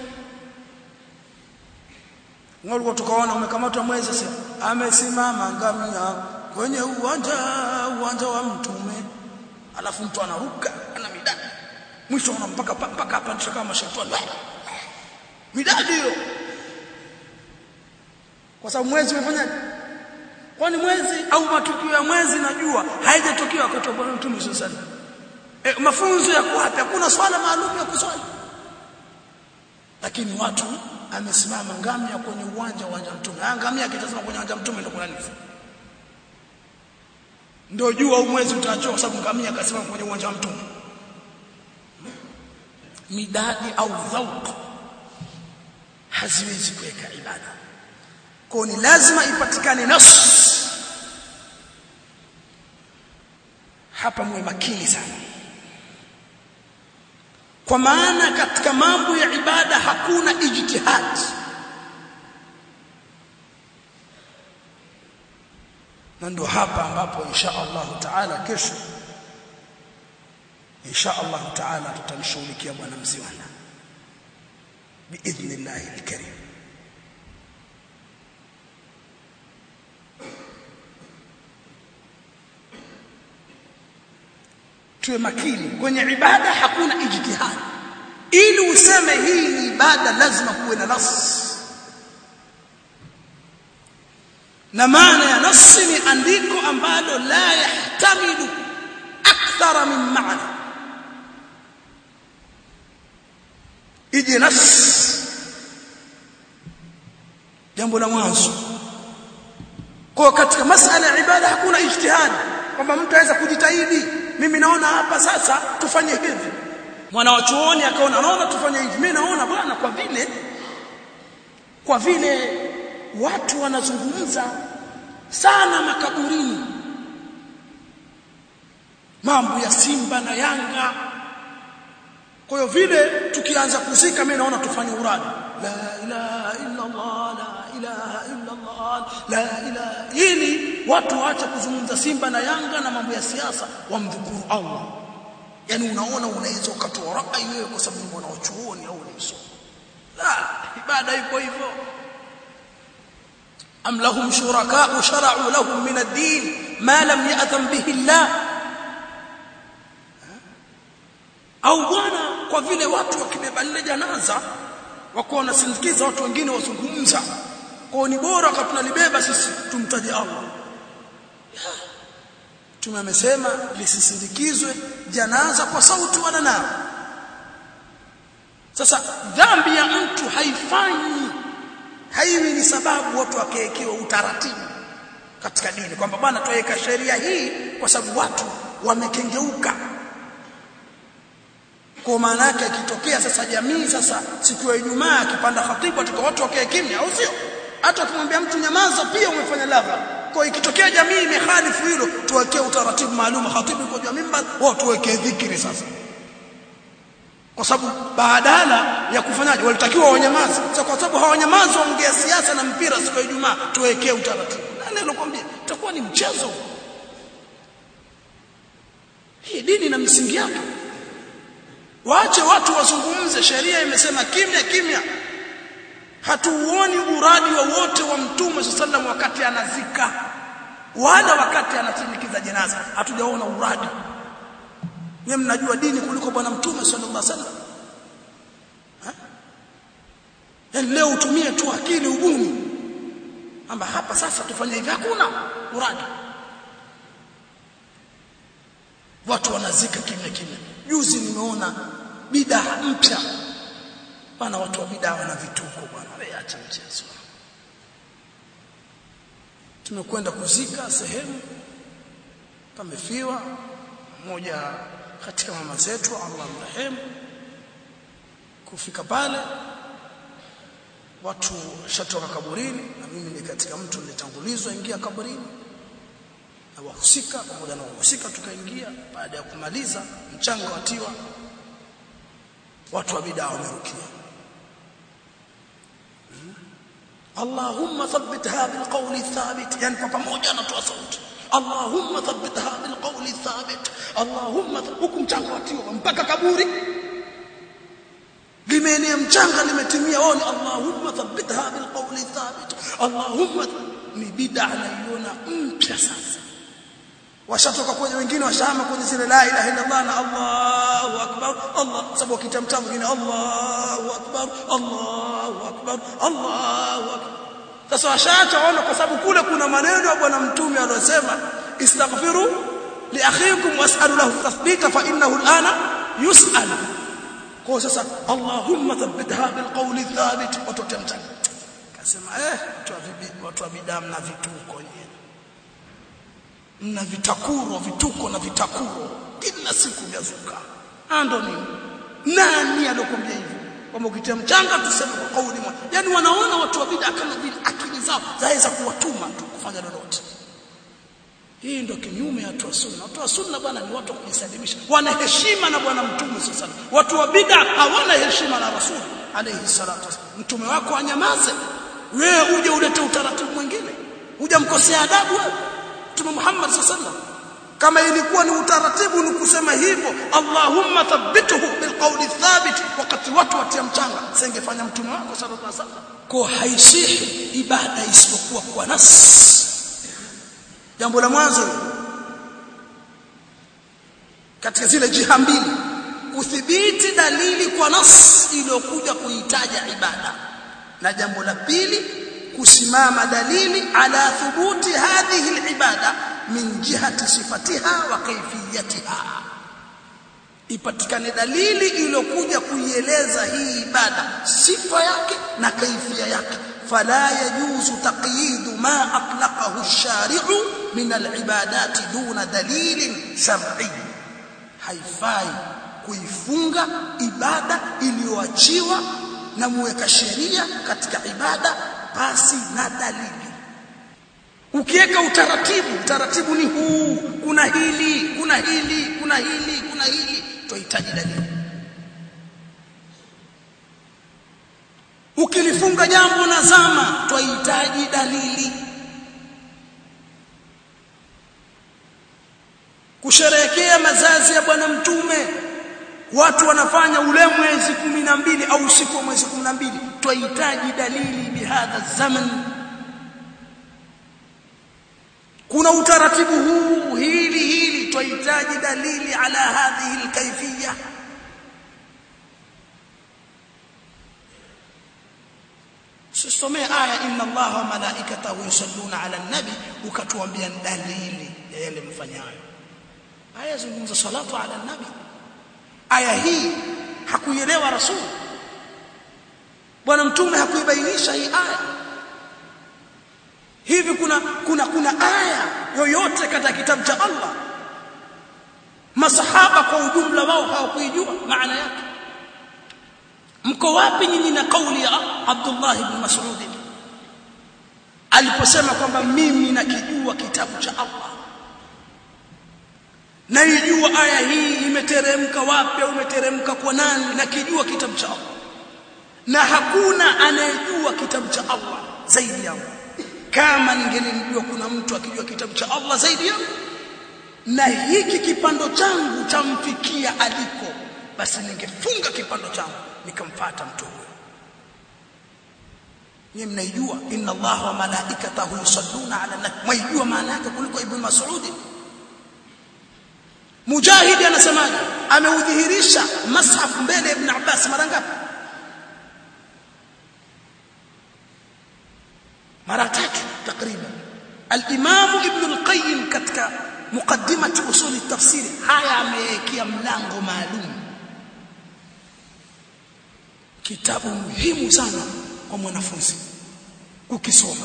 Speaker 2: ngalo tukaona umekamatwa mwezi, sasa amesimama ngamia kwenye uwanja uwanja wa mtume, alafu mtu anaruka ana midadi, mwisho unampaka mpaka hapa ndio kama shetani midadi hiyo, kwa sababu mwezi umefanya. Kwani mwezi au matukio ya mwezi najua haijatokea wakati wa Bwana Mtume sallallahu alaihi wasallam. Eh, mafunzo ya kwapi? Hakuna swala maalum ya kuswali, lakini watu amesimama ngamia kwenye uwanja uwanja mtume. Ngamia akitazama kwenye uwanja mtume ndio kuna nini? Ndio jua au mwezi utaachwa, sababu ngamia akasimama kwenye uwanja wa mtume. Midadi au dhauq haziwezi kuweka ibada. Kwa ni lazima ipatikane nas. Hapa mwe makini sana, kwa maana katika mambo ya ibada hakuna ijtihad. Na ndio hapa ambapo insha Allah taala kesho insha Allah taala tutamshughulikia bwana Mziwanda biidhnillah alkarim. Tuwe makini kwenye ibada, hakuna ijtihad. Ili useme hii ni ibada lazima kuwe na nas, na maana ya nas ni andiko ambalo la yahtamilu akthara min maana. Ije nas, jambo la mwanzo. Kwa katika masala ya ibada hakuna ijtihad kwamba mtu aweza kujitahidi, mimi naona hapa sasa tufanye hivi. Mwana wa chuoni akaona naona tufanye hivi, mimi naona bwana kwa vile kwa vile watu wanazungumza sana makaburini mambo ya Simba na Yanga, kwa hiyo vile tukianza kuzika mimi naona tufanye uradi la ilaha illa Allah, la ilaha illa Allah, la ilaha, ili watu waache kuzungumza Simba na Yanga na mambo ya siasa, wamdhukuru Allah. yani unaona unaweza ukatoa rai wewe kwa sababu ni mwanachuoni au ni msomi. La, ibada iko hivyo. am lahum shuraka shara'u lahum min ad-din ma lam ya'zam bihi Allah. Au bwana, kwa vile watu wakibeba lile janaza wako wanasindikiza watu wengine wazungumza, kwa ni bora kama tunalibeba sisi tumtaje Allah. Mtume amesema lisisindikizwe janaza kwa sauti wala nao. Sasa dhambi ya mtu haifanyi haiwi ni sababu watu wakeekewa utaratibu katika dini kwamba bwana tuweka sheria hii kwa sababu watu wamekengeuka. Kwa maana yake ikitokea sasa jamii sasa siku ya Ijumaa akipanda khatibu atakuwa watu wakae kimya, au sio? Hata ukimwambia mtu nyamaza pia umefanya lagha. Kwa ikitokea jamii imehalifu hilo, tuwekee utaratibu maalum, khatibu kwa juu mimbar wao tuwekee dhikri sasa. Kwa sababu badala ya kufanyaje walitakiwa wanyamaze. Sasa kwa sababu hawanyamazi waongea siasa na mpira siku ya Ijumaa, tuwekee utaratibu. Nani alokuambia? Itakuwa ni mchezo. Hii dini na misingi yake. Waache watu wazungumze, sheria imesema kimya kimya. Hatuuoni uradi wowote wa Mtume sallallahu wakati anazika wala wakati anasindikiza jeneza, hatujaona uradi. Nyie mnajua dini kuliko bwana Mtume sallallahu alaihi wasallam. Yaani leo utumie tu akili ubuni amba hapa sasa tufanye hivi, hakuna uradi. Watu wanazika kimya kimya. Juzi nimeona bidaa mpya. Bana watu wa bidaa wana vituko bwana. Wewe acha mchezo. Tumekwenda kuzika sehemu pamefiwa mmoja katika mama zetu, Allah mrehemu. Kufika pale watu shatoka kaburini na mimi ni katika mtu nilitangulizwa ingia kaburini. Na wahusika pamoja na wahusika tukaingia. Baada ya kumaliza mchanga watiwa, watu wa bidaa wamerukia hmm. Allahumma thabbitha bil qawli thabit, yani kwa pamoja anatoa sauti Allahumma thabbitha bil qawli thabit, Allahumma, huku mchanga watiwa mpaka kaburi limeenea mchanga limetimia, wao ni Allahumma thabbitha bil qawli thabit Allahumma. Ni bidaa naiona mpya sasa. Washatoka kwenye wengine washahama kwenye zile la ilaha illa Allah na Allahu akbar Allah, sababu kitamta mwingine Allahu akbar Allahu akbar Allahu akbar. Sasa washaacha waona kwa sababu kule kuna maneno ya bwana Mtume aliyosema istaghfiru li akhikum was'alu lahu tathbita fa innahu al'ana yus'al. Kwa sasa Allahumma thabbitha bil qawli thabit, watu temta kasema eh watu wa bibi watu wa bidam na vituko yeye na vitakuro vituko na vitakuro kila siku vyazuka. Ando nini? Nani alokuambia hivyo? Kama ukitia mchanga tuseme kwa kauli moja. Yaani wanaona watu wa bid'a kama vile akili zao zaweza kuwatuma tu kufanya lolote. Hii ndio kinyume ya watu wa sunna. Watu wa sunna bwana ni watu kujisalimisha. Wana heshima na bwana Mtume sallallahu alaihi wasallam. Watu wa bid'a hawana heshima na Rasul alayhi salatu wasallam. Mtume wako anyamaze, wewe uje ulete utaratibu mwingine. Hujamkosea adabu wewe. Mtume Muhammad sallallahu alaihi wasallam kama ilikuwa ni utaratibu ni kusema hivyo Allahumma thabbituhu bilqawli thabit, wakati watu watia mchanga singefanya mtume wako sallallahu alaihi wasallam. Kwa haisihi ibada isipokuwa kwa nas. Jambo la mwanzo katika zile jiha mbili, kudhibiti dalili kwa nas iliyokuja kuitaja ibada, na jambo la pili kusimama dalili ala thubuti hadhihi alibada min jihati sifatiha wa kayfiyatiha, ipatikane dalili iliyokuja kuieleza hii ibada sifa yake na kaifia yake. Fala yajuzu taqyidu ma atlaqahu ash-shari'u min al-ibadati duna dalilin shar'i, haifai kuifunga ibada iliyoachiwa na muweka sheria katika ibada basi na dalili. Ukiweka utaratibu, utaratibu ni huu, kuna hili, kuna hili, kuna hili, kuna hili, tuhitaji dalili. Ukilifunga jambo na zama, tuhitaji dalili. kusherehekea mazazi ya bwana mtume, watu wanafanya ule mwezi kumi na mbili au usiku wa mwezi kumi na mbili. Twahitaji dalili bihadha zaman. Kuna utaratibu huu hili hili, twahitaji dalili ala hadhihi alkayfiyya. Sisomee aya inna Allaha wa malaikatahu yusalluna ala nabi, ukatuambia dalili ya yale mfanyayo. Aya zungumza salatu ala nabi. Aya hii hakuielewa rasul, bwana mtume hakuibainisha hii aya. Hivi kuna kuna kuna aya yoyote katika kitabu cha Allah masahaba kwa ujumla wao hawakuijua maana yake? Mko wapi nyinyi na kauli ya Abdullah ibn Mas'ud aliposema kwamba mimi nakijua kitabu cha Allah, naijua aya hii imeteremka wapi au imeteremka kwa nani, nakijua kitabu cha Allah na hakuna anayejua kitabu cha Allah zaidi yangu. Kama ningelimjua kuna mtu akijua kitabu cha Allah zaidi yangu na hiki kipando changu chamfikia aliko, basi ningefunga kipando changu nikamfuata mtu huyo. Nyinyi mnaijua inna Allaha wa malaikatahu yusalluna ala nabi, mwaijua maana yake kuliko Ibn Mas'ud. Mujahid anasemaje? Ameudhihirisha mashaf mbele ya Ibn Abbas mara ngapi? Mara tatu takriban. Al-Imam Ibn al-Qayyim katika muqaddimat usul at-tafsir haya amewekea mlango maalum, kitabu muhimu sana kwa mwanafunzi kukisoma.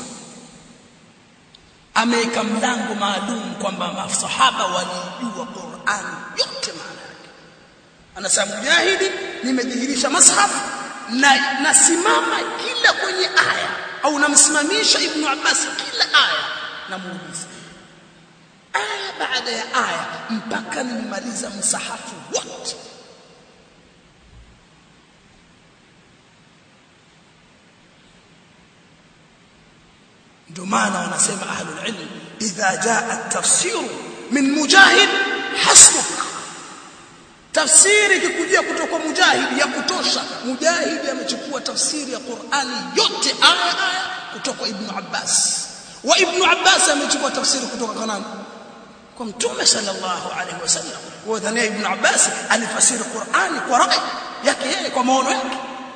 Speaker 2: Ameweka mlango maalum kwamba masahaba walijua Qur'an yote maana yake. Anasema Mujahidi, nimedhihirisha mashaf na nasimama kila kwenye aya au namsimamisha Ibn Abbas kila aya na muuliza aya baada ya aya mpaka nimaliza msahafu wote. Ndio maana wanasema ahlul ilm idha jaa at-tafsir min Mujahid hasbuk, tafsiri ikikujia kutoka Mujahid ya kutosha. Mujahid amechukua tafsiri ya Qur'ani yote aya aya kutoka Ibn Abbas, wa Ibn Abbas amechukua tafsiri kutoka kwa nani? Kwa Mtume sallallahu alaihi wasallam. Wa dhania Ibn Abbas alifasiri Qur'ani kwa rai yake yeye, kwa maono yake.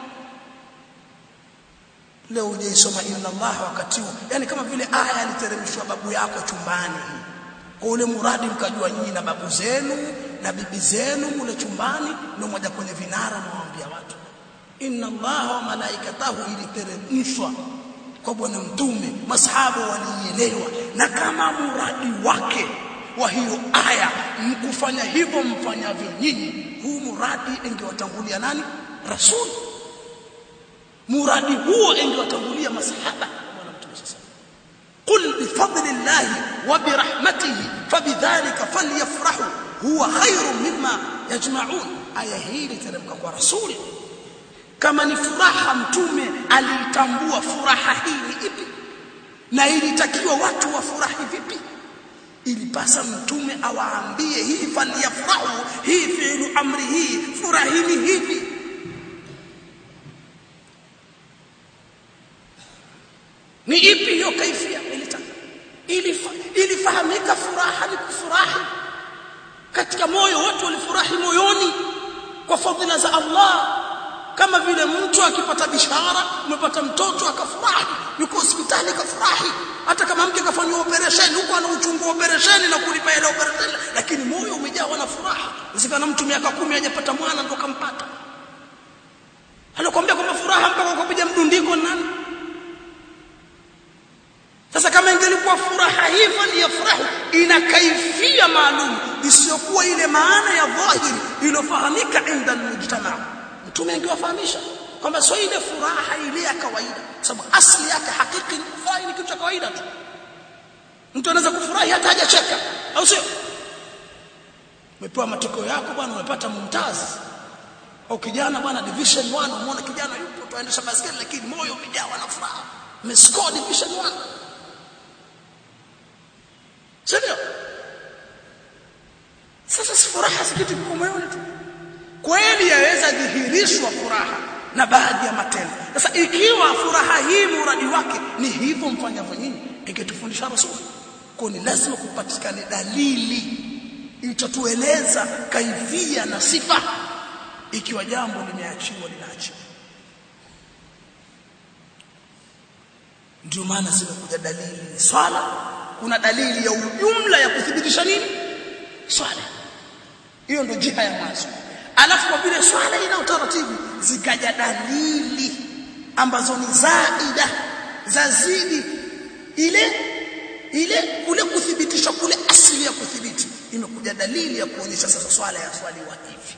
Speaker 2: Leo unaisoma inna Allah wakati huo, yani kama vile aya aliteremshwa babu yako chumbani, kwa ule muradi mkajua nyinyi na babu zenu na bibi zenu mule chumbani, ndio moja kwenye vinara mwaambia watu inna Allah wa malaikatahu, iliteremshwa kwa bwana mtume. Masahaba walielewa, na kama muradi wake wa hiyo aya mkufanya hivyo mfanyavyo nyinyi, huu muradi ingewatangulia nani? Rasul. Muradi huo ingewatangulia masahaba bwana mtume sasa. Qul bi fadlillahi wa bi rahmatihi fabidhalika falyafrahu huwa khairun mimma yajma'un. Aya hii iliteremka kwa rasuli. Kama ni furaha, mtume alitambua furaha hii ni ipi na ilitakiwa watu wafurahi vipi. Ilipasa mtume awaambie hii falyafrahu, hii fi'lu amri, hii furahini hivi. Ni ipi hiyo kaifia ilitaka? Ilifahamika furaha ni kufurahi katika moyo, watu walifurahi moyoni kwa fadhila za Allah. Kama vile mtu akipata bishara, umepata mtoto akafurahi, yuko hospitali akafurahi. Hata kama mke kafanywa operation, huko ana uchungu wa operation na kulipa ile operation, lakini moyo umejawa na furaha. Usikana mtu miaka kumi hajapata mwana ndo kampata, anakuambia kwamba furaha mpaka kupiga mdundiko nani? Sasa kama ingelikuwa furaha hivyo ya furaha ina kaifia maalum isiyokuwa ile maana ya dhahiri iliyofahamika inda mujtama, mtume angewafahamisha kwamba sio ile furaha ile ya kawaida, sababu asili yake hakiki ni furaha ni kitu cha kawaida tu. Mtu anaweza kufurahi hata hajacheka, au sio? Umepewa matokeo yako bwana, umepata mumtaz, au kijana bwana division one, umeona kijana yupo tuaendesha baskeli lakini moyo umejawa na furaha, umescore division one. Sio? Sasa si furaha si kitu kiko moyoni tu. Kweli yaweza dhihirishwa furaha na baadhi ya matendo. Sasa ikiwa furaha hii muradi wake ni hivyo mfanyavyo nyinyi, ingetufundisha Rasul. Kwa ni lazima kupatikane dalili itatueleza kaifia na sifa ikiwa jambo limeachiwa linaachiwa. Ndio maana zimekuja dalili ni swala, kuna dalili ya ujumla ya kuthibitisha nini? Swala. Hiyo ndio jiha ya mwanzo. Alafu kwa vile swala ina utaratibu, zikaja dalili ambazo ni zaida, zazidi ile ile kule kuthibitisha kule asili ya kuthibiti. Imekuja dalili ya kuonyesha sasa swala ya swali wa hivi.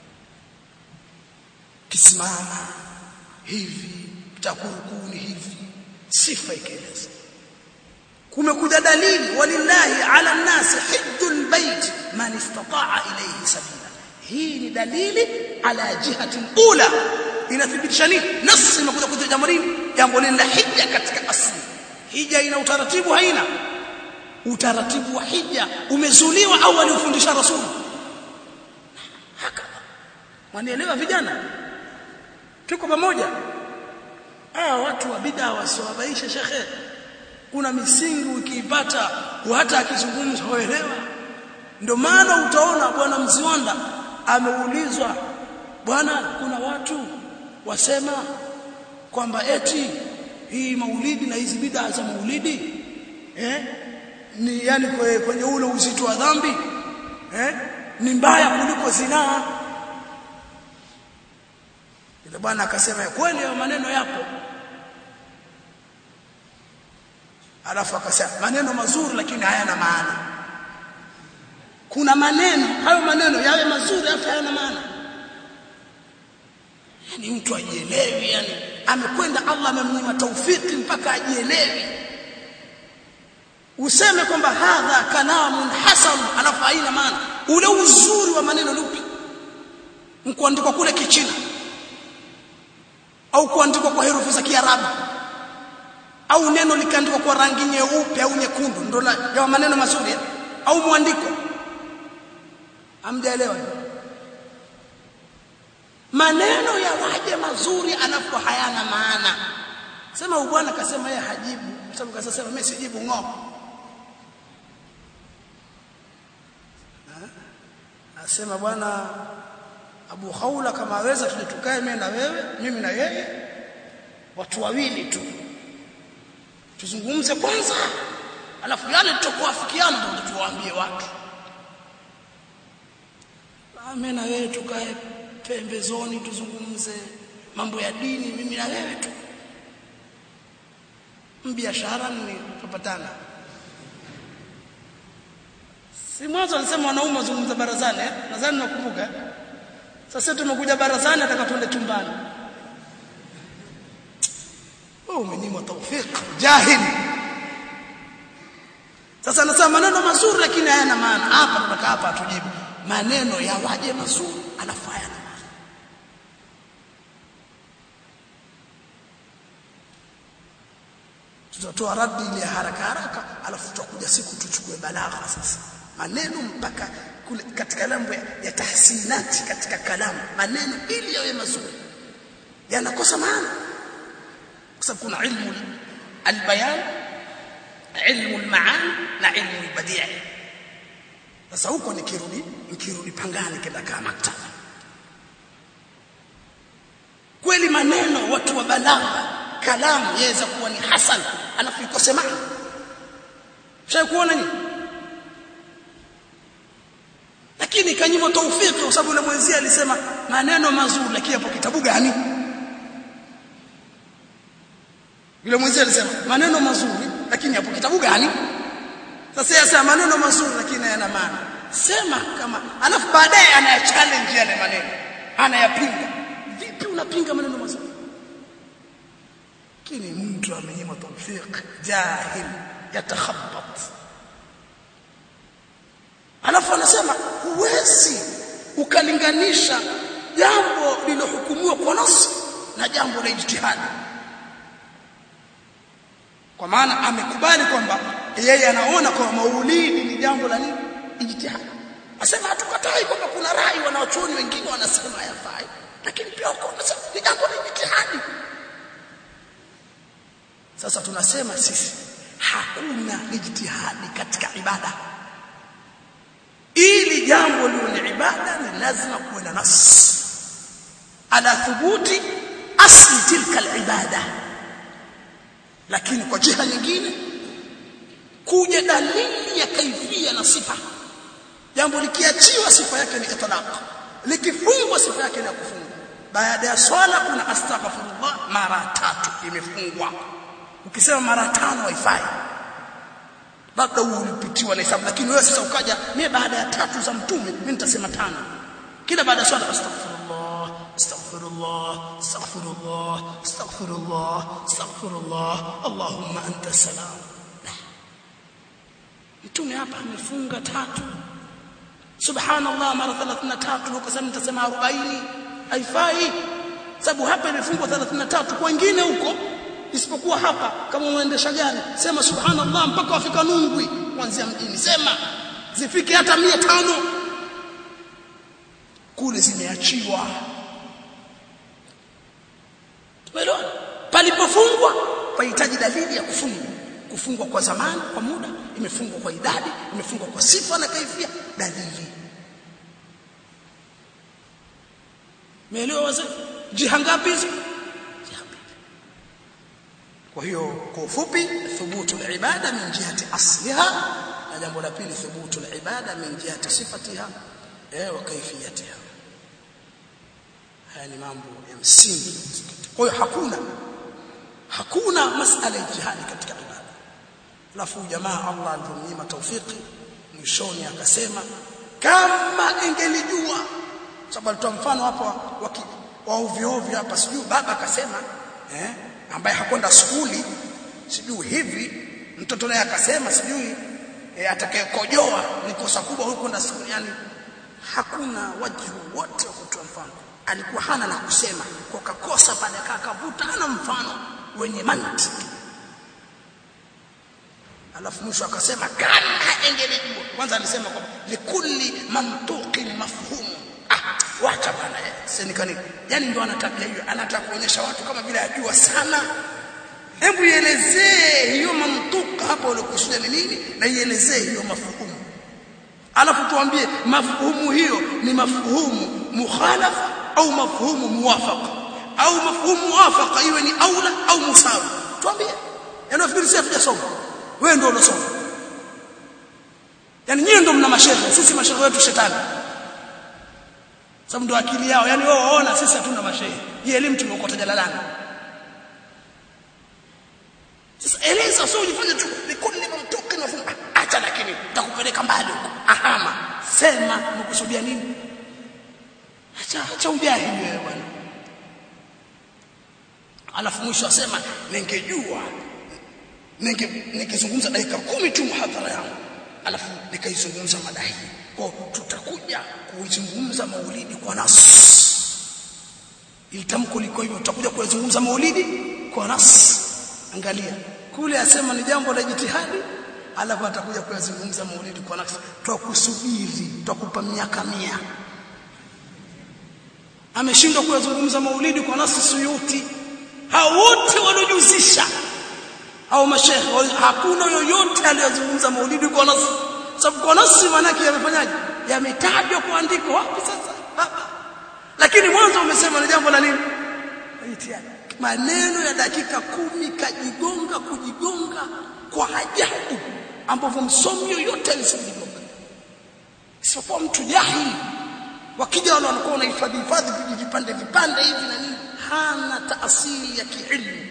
Speaker 2: Kisimama hivi, takurukuni hivi, sifa ikaeleza. Kumekuja dalili walillahi ala nasi hijjul bait man istata'a ilayhi sabila. Hii ni dalili ala jihati ula, inathibitisha nini? Nasi imekuja kutoa jambo hili, jambo la hija katika asili. Hija ina utaratibu haina? Utaratibu wa hija umezuliwa au alifundisha Rasul? Haka. Wanielewa vijana? Tuko pamoja? Ah, watu wa bid'a wasiwabaisha shekhe. Kuna misingi ukiipata hata akizungumza waelewa. Ndio maana utaona bwana Mziwanda ameulizwa, bwana kuna watu wasema kwamba eti hii maulidi na hizi bid'a za maulidi eh ni yani kwenye ule uzito wa dhambi eh ni mbaya kuliko zinaa. Ile bwana akasema kweli hayo maneno yapo. Alafu akasema maneno mazuri lakini hayana maana. Kuna maneno, hayo maneno yawe mazuri afa hayana maana. Ni mtu ajielewi, yani amekwenda, Allah amemnyima taufiki mpaka ajielewi. Useme kwamba hadha kalamun hasan alafu haina maana. Ule uzuri wa maneno lupi? Mkuandikwa kule Kichina au kuandikwa kwa herufi za Kiarabu au neno likaandikwa kwa rangi nyeupe au nyekundu ndio ya maneno mazuri ya? Au mwandiko? Hamjaelewa? Maneno ya waje mazuri alafu hayana maana. Sema bwana akasema yeye hajibu, sababu akasema mimi sijibu ng'o. Asema bwana Abu Khawla kama aweza tulitukae mimi na wewe, mimi na yeye, watu wawili tu. Tuzungumze kwanza, alafu yale tutakuafikiana ndio tuwaambie watu. Mimi na wewe tukae pembezoni tuzungumze mambo ya dini, mimi na wewe tu. Biashara ni kupatana. Si mwanzo alisema wanaume wazungumza barazani eh? Nadhani nakumbuka. Sasa tumekuja barazani ataka tuende chumbani. Wewe umenyimwa taufiki, jahil. Sasa nasema maneno mazuri lakini hayana maana. Hapa tunataka hapa tujibu. Maneno ya waje mazuri alafu hayana maana. Tutatoa radi ile haraka haraka alafu tutakuja siku tuchukue balagha sasa. Maneno mpaka kule katika mambo ya, ya tahsinati katika kalamu, maneno ili yawe mazuri yanakosa maana, kwa sababu kuna ilmu albayan, ilmu almaani na ilmu albadi'. Sasa huko nikirudi nikirudi Pangani kenda kama maktaba, kweli maneno watu wa balagha kalamu yaweza kuwa ni hasan alafu ikose maana. Sasa kuona nini? Lakini kanyimo taufiki kwa sababu yule mwenzia alisema maneno mazuri, lakini hapo kitabu gani? Yule mwenzia alisema maneno mazuri lakini hapo kitabu gani? Sasa yasema maneno mazuri lakini hayana maana. Sema kama alafu baadaye anaya challenge yale maneno, anayapinga. Vipi unapinga maneno mazuri? Kini mtu amenyima taufiki, jahil yatakhabbat. Alafu anasema huwezi ukalinganisha jambo lilohukumiwa kwa nasi na jambo la ijtihadi. Kwa maana amekubali kwamba yeye anaona kwa maulidi ni jambo la nini? Ijtihadi. Asema hatukatai kwamba kuna rai wanaochuoni wengine wanasema hayafai, lakini pia uko unasema ni jambo la jitihadi. Sasa tunasema sisi hakuna ijtihadi katika ibada. Ili jambo liwe ni ibada ni lazima kuwe na nas ala thubuti asli tilka alibada. Lakini kwa jiha nyingine kuja dalili ya kaifia na sifa. Jambo likiachiwa sifa yake ni itlaq, likifungwa sifa yake ni kufungwa. Baada ya swala kuna astaghfirullah mara tatu imefungwa. Ukisema mara tano haifai, labda ulipitiwa na hesabu. Lakini wewe sasa ukaja mimi baada ya tatu za mtume mimi nitasema tano, kila baada ya swala astaghfirullah astaghfirullah astaghfirullah astaghfirullah astaghfirullah allahumma anta salam. Mtume hapa amefunga tatu, subhanallah mara thelathini na tatu, ukasema nitasema arobaini, haifai. Sababu hapa imefungwa thelathini na tatu, kwa wengine huko isipokuwa hapa. Kama unaendesha gari sema subhanallah mpaka wafika Nungwi kuanzia mjini, sema zifike hata mia tano. Kule zimeachiwa. Tumeelewana? Palipofungwa pahitaji dalili ya kufungwa. Kufungwa kwa zamani, kwa muda, imefungwa kwa idadi, imefungwa kwa sifa na kaifia, dalili. Umeelewa wazee? Jiha ngapi hizi? Kwa hiyo kwa ufupi thubutu al-ibada min jihati asliha, na jambo la pili thubutu al-ibada min jihati sifatiha eh wa kaifiyatiha. Haya ni mambo ya msingi. Kwa hiyo hakuna hakuna masala ya jihad katika ibada. Alafu jamaa Allah alimnyima tawfiki, mwishoni akasema kama ingelijua, sababu tu mfano hapo wa ovyo ovyo hapa, sijui baba akasema eh ambaye hakwenda shule sijui hivi, mtoto naye akasema sijui e, atakayekojoa ni kosa kubwa huko kwenda shule. Yani hakuna wajibu wote wa kutoa mfano, alikuwa hana la kusema kwa kakosa pale, akavuta hana mfano wenye mantiki. Alafu mwisho akasema kama ingelijua. Kwanza alisema kwamba likulli mantuqin mafhum. Ah, wacha bana senikani. Yani ndio anatabia hiyo, anataka kuonyesha watu kama vile ajua sana. Hebu ielezee hiyo mantuka hapo ulikokusudia ni nini, na ielezee hiyo mafhumu. Alafu tuambie mafhumu hiyo ni mafhumu mukhalafa au mafhumu muwafaqa, au mafhumu muwafaqa iwe ni aula au musawi. Tuambie. Yaani nafikiri sisi hatujasoma. Wewe ndio unasoma. Yaani nyinyi ndio mna mashehe, sisi mashehe wetu shetani. Sababu ndio akili yao. Yaani wao waona sisi hatuna mashehe. Hii elimu tumeokota jalalani. Sasa eleza, sio ujifanye tu nikoni mtoke na funga. Acha, lakini nitakupeleka mbali huko. Ahama, sema mkusudia nini? Acha acha ujahili wewe bwana. Alafu mwisho asema ningejua ninge nikizungumza dakika kumi tu muhadhara yangu, alafu nikaizungumza mada hii. Kwa tutakuja kuizungumza maulidi kwa nas. Ilitamko liko hivyo, tutakuja kuzungumza maulidi kwa nas. Angalia kule asema ni jambo la jitihadi, alafu atakuja kuzungumza maulidi kwa nas. Tutakusubiri, tutakupa miaka mia. Ameshindwa kuzungumza maulidi kwa nas Suyuti. Hao wote waliojuzisha au mashehe, hakuna yoyote aliyozungumza maulidi kwa nas. Sababu kwa nas maana yake yamefanyaje? Yametajwa kwa andiko wapi sasa? Hapa. Lakini mwanzo umesema ni jambo la nini? Jitihadi. Maneno ya dakika kumi kajigonga kujigonga kwa ajabu ambapo msomi yoyote alisijigonga. Isipokuwa mtu jahili. Wakija wale wanakuwa wanahifadhi hifadhi vipande vipande hivi na nini, hana taasili ya kielimu.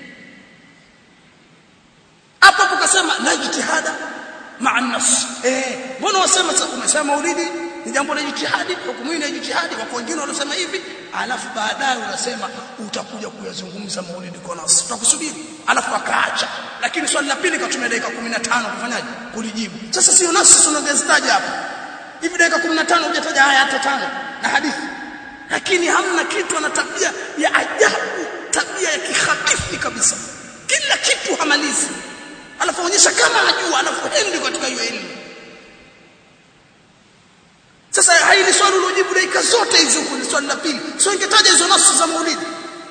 Speaker 2: Hapo tukasema la jitihada ma'a an-nas. Eh, mbona wasema sasa umesema maulidi ni jambo la jitihadi, hukumu ni jitihadi, wako wengine wanasema hivi, alafu baadaye unasema utakuja kuyazungumza maulidi kwa nas. Tutakusubiri. Alafu akaacha. Lakini swali la pili katumia dakika kumi na tano kufanyaje? Kulijibu. Sasa sio nas tunangezitaja hapa. Hivi dakika kumi na tano hujataja haya hata tano na hadithi. Lakini hamna kitu, ana tabia ya ajabu, tabia ya kihatifi kabisa. Kila kitu hamalizi. Alafu onyesha kama ajua, alafu hendi katika hiyo elimu. Sasa sasa hili swali ulojibu dakika zote hizo ni swali la pili sio ingetaja hizo nasu za maulidi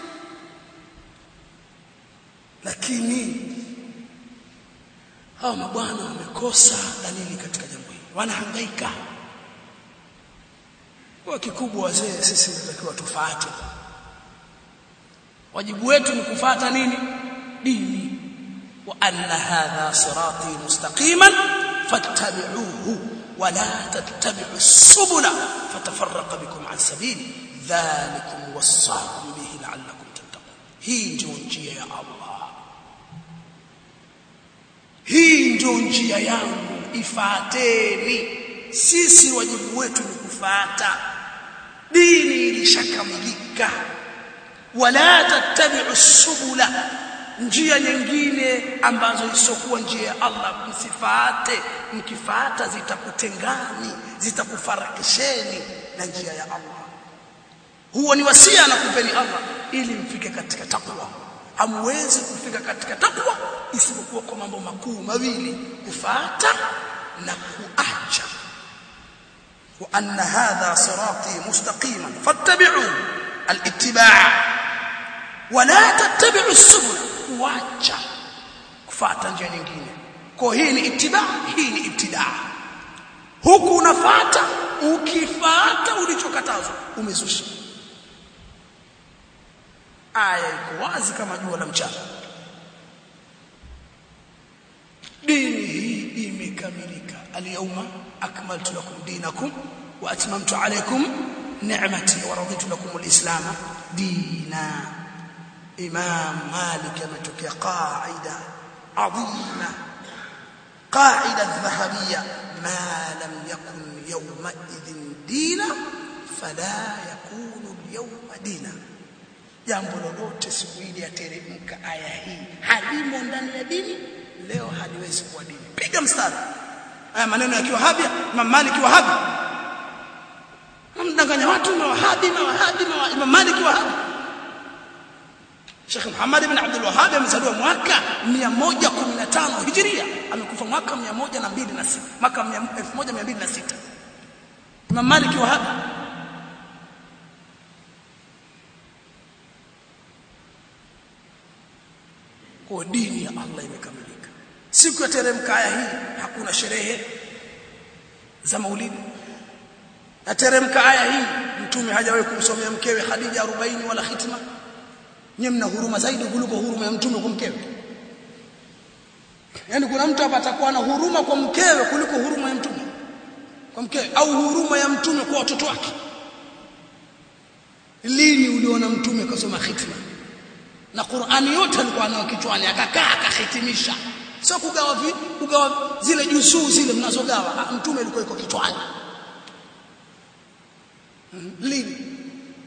Speaker 2: lakini hao mabwana wamekosa dalili katika jambo hili wanahangaika kwa kikubwa wazee sisi tunatakiwa tufuate wajibu wetu ni kufuata nini dini wa anna hadha sirati mustaqiman fattabi'uhu wa la tattabi'u subula fatafarraqa bikum an sabili dhalikum wasaqum bihi la'allakum tattaqun hii ndio njia ya Allah hii ndio njia yangu ifuateni sisi wajibu wetu ni kufuata dini ilishakamilika wala tattabi'u subula njia nyingine ambazo isokuwa njia ya Allah msifuate mkifuata zitakutengani zitakufarakisheni na njia ya Allah huo ni wasia na kupeni Allah ili mfike katika takwa hamwezi kufika katika takwa isipokuwa kwa mambo makuu mawili kufuata na kuacha wa anna hadha sirati mustaqiman fattabi'u al-ittiba' wa la tattabi'u as-subul kuacha kufuata njia nyingine kwa hii ni ittiba hii ni ibtida huku unafuata ukifuata ulichokatazwa umezusha aya iko wazi kama jua la mchana dini hii imekamilika al-yawma akmaltu lakum dinakum wa atmamtu alaykum ni'mati wa raditu lakum al-islam dina imam malik ametokea qaida adhima qaida dhahabiyya ma lam yakun yawma idhin dina fala yakunu al-yawma dina jambo lolote siku ile yateremka aya hii halimo ndani ya dini leo haliwezi kuwa dini piga mstari haya maneno ya kiwahabi Imam Malik wahabi mdanganya watu na wahabi na wahabi na Imam Malik wahabi Sheikh Muhammad ibn Abdul Wahhab amezaliwa mwaka mia moja kumi na tano Hijria amekufa mwaka mia moja na mbili na sita mwaka elfu moja mia mbili na sita Imam Malik wahabi kwa dini ya Allah imekamilika siku ya teremka aya hii hakuna sherehe za maulidi na teremka aya hii mtume hajawahi kumsomea mkewe Khadija arobaini wala hitima nyinyi mna huruma zaidi kuliko huruma ya mtume kwa mkewe yani kuna mtu hapa atakuwa na huruma kwa mkewe kuliko huruma ya mtume kwa mkewe au huruma ya mtume kwa watoto wake lini uliona mtume kasoma hitima na Qur'ani yote alikuwa nayo kichwani akakaa akahitimisha sio kugawa vi kugawa zile juzuu zile mnazogawa mtume alikuwa yuko kichwani lini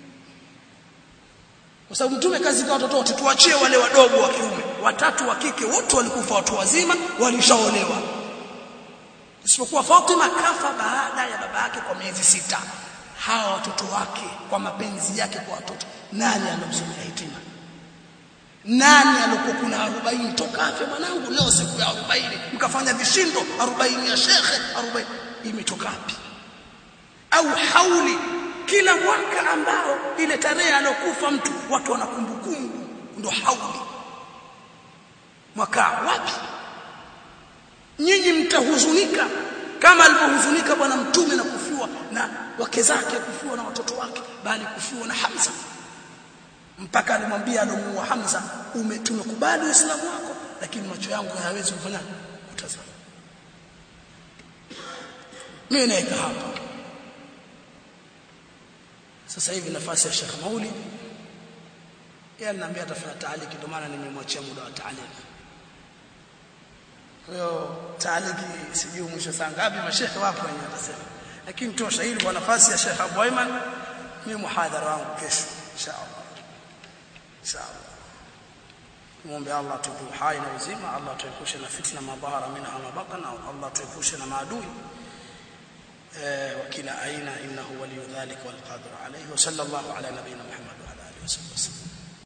Speaker 2: kwa sababu mtume kazi kwa watoto wote tuachie wale wadogo wa kiume watatu wa kike wote walikufa watu wazima walishaolewa isipokuwa Fatima kafa baada ya baba yake kwa miezi sita hawa watoto wake kwa mapenzi yake kwa watoto nani anamsomea hitima nani alikuwa kuna arobaini toka afe mwanangu leo siku ya arobaini mkafanya vishindo arobaini ya shekhe arobaini imetoka wapi au hauli kila mwaka ambao ile tarehe alokufa mtu watu wanakumbukumbu ndio hauli mwaka wapi nyinyi mtahuzunika kama alipohuzunika bwana mtume na kufiwa na wake zake kufiwa na watoto wake bali kufiwa na Hamza mpaka alimwambia alomuua Hamza umetumekubali Uislamu wako lakini macho yangu hayawezi kufanya kutazama mimi naika hapa sasa hivi nafasi ya Sheikh Mauli yeye ananiambia atafanya taaliki ndio maana nimemwachia muda wa taaliki kwa hiyo taaliki sijui mwisho saa ngapi mashekhe wapo wenyewe atasema lakini tosha hili kwa nafasi ya Sheikh Abu Ayman mimi muhadhara wangu kesho inshallah inshallah muombe Allah tupe hai na uzima Allah tuepushe na fitna madhara minha mabaqana Allah tuepushe na maadui وكلا أين إنه ولي ذلك والقادر عليه وصلى الله على نبينا محمد وعلى آله وصحبه وسلم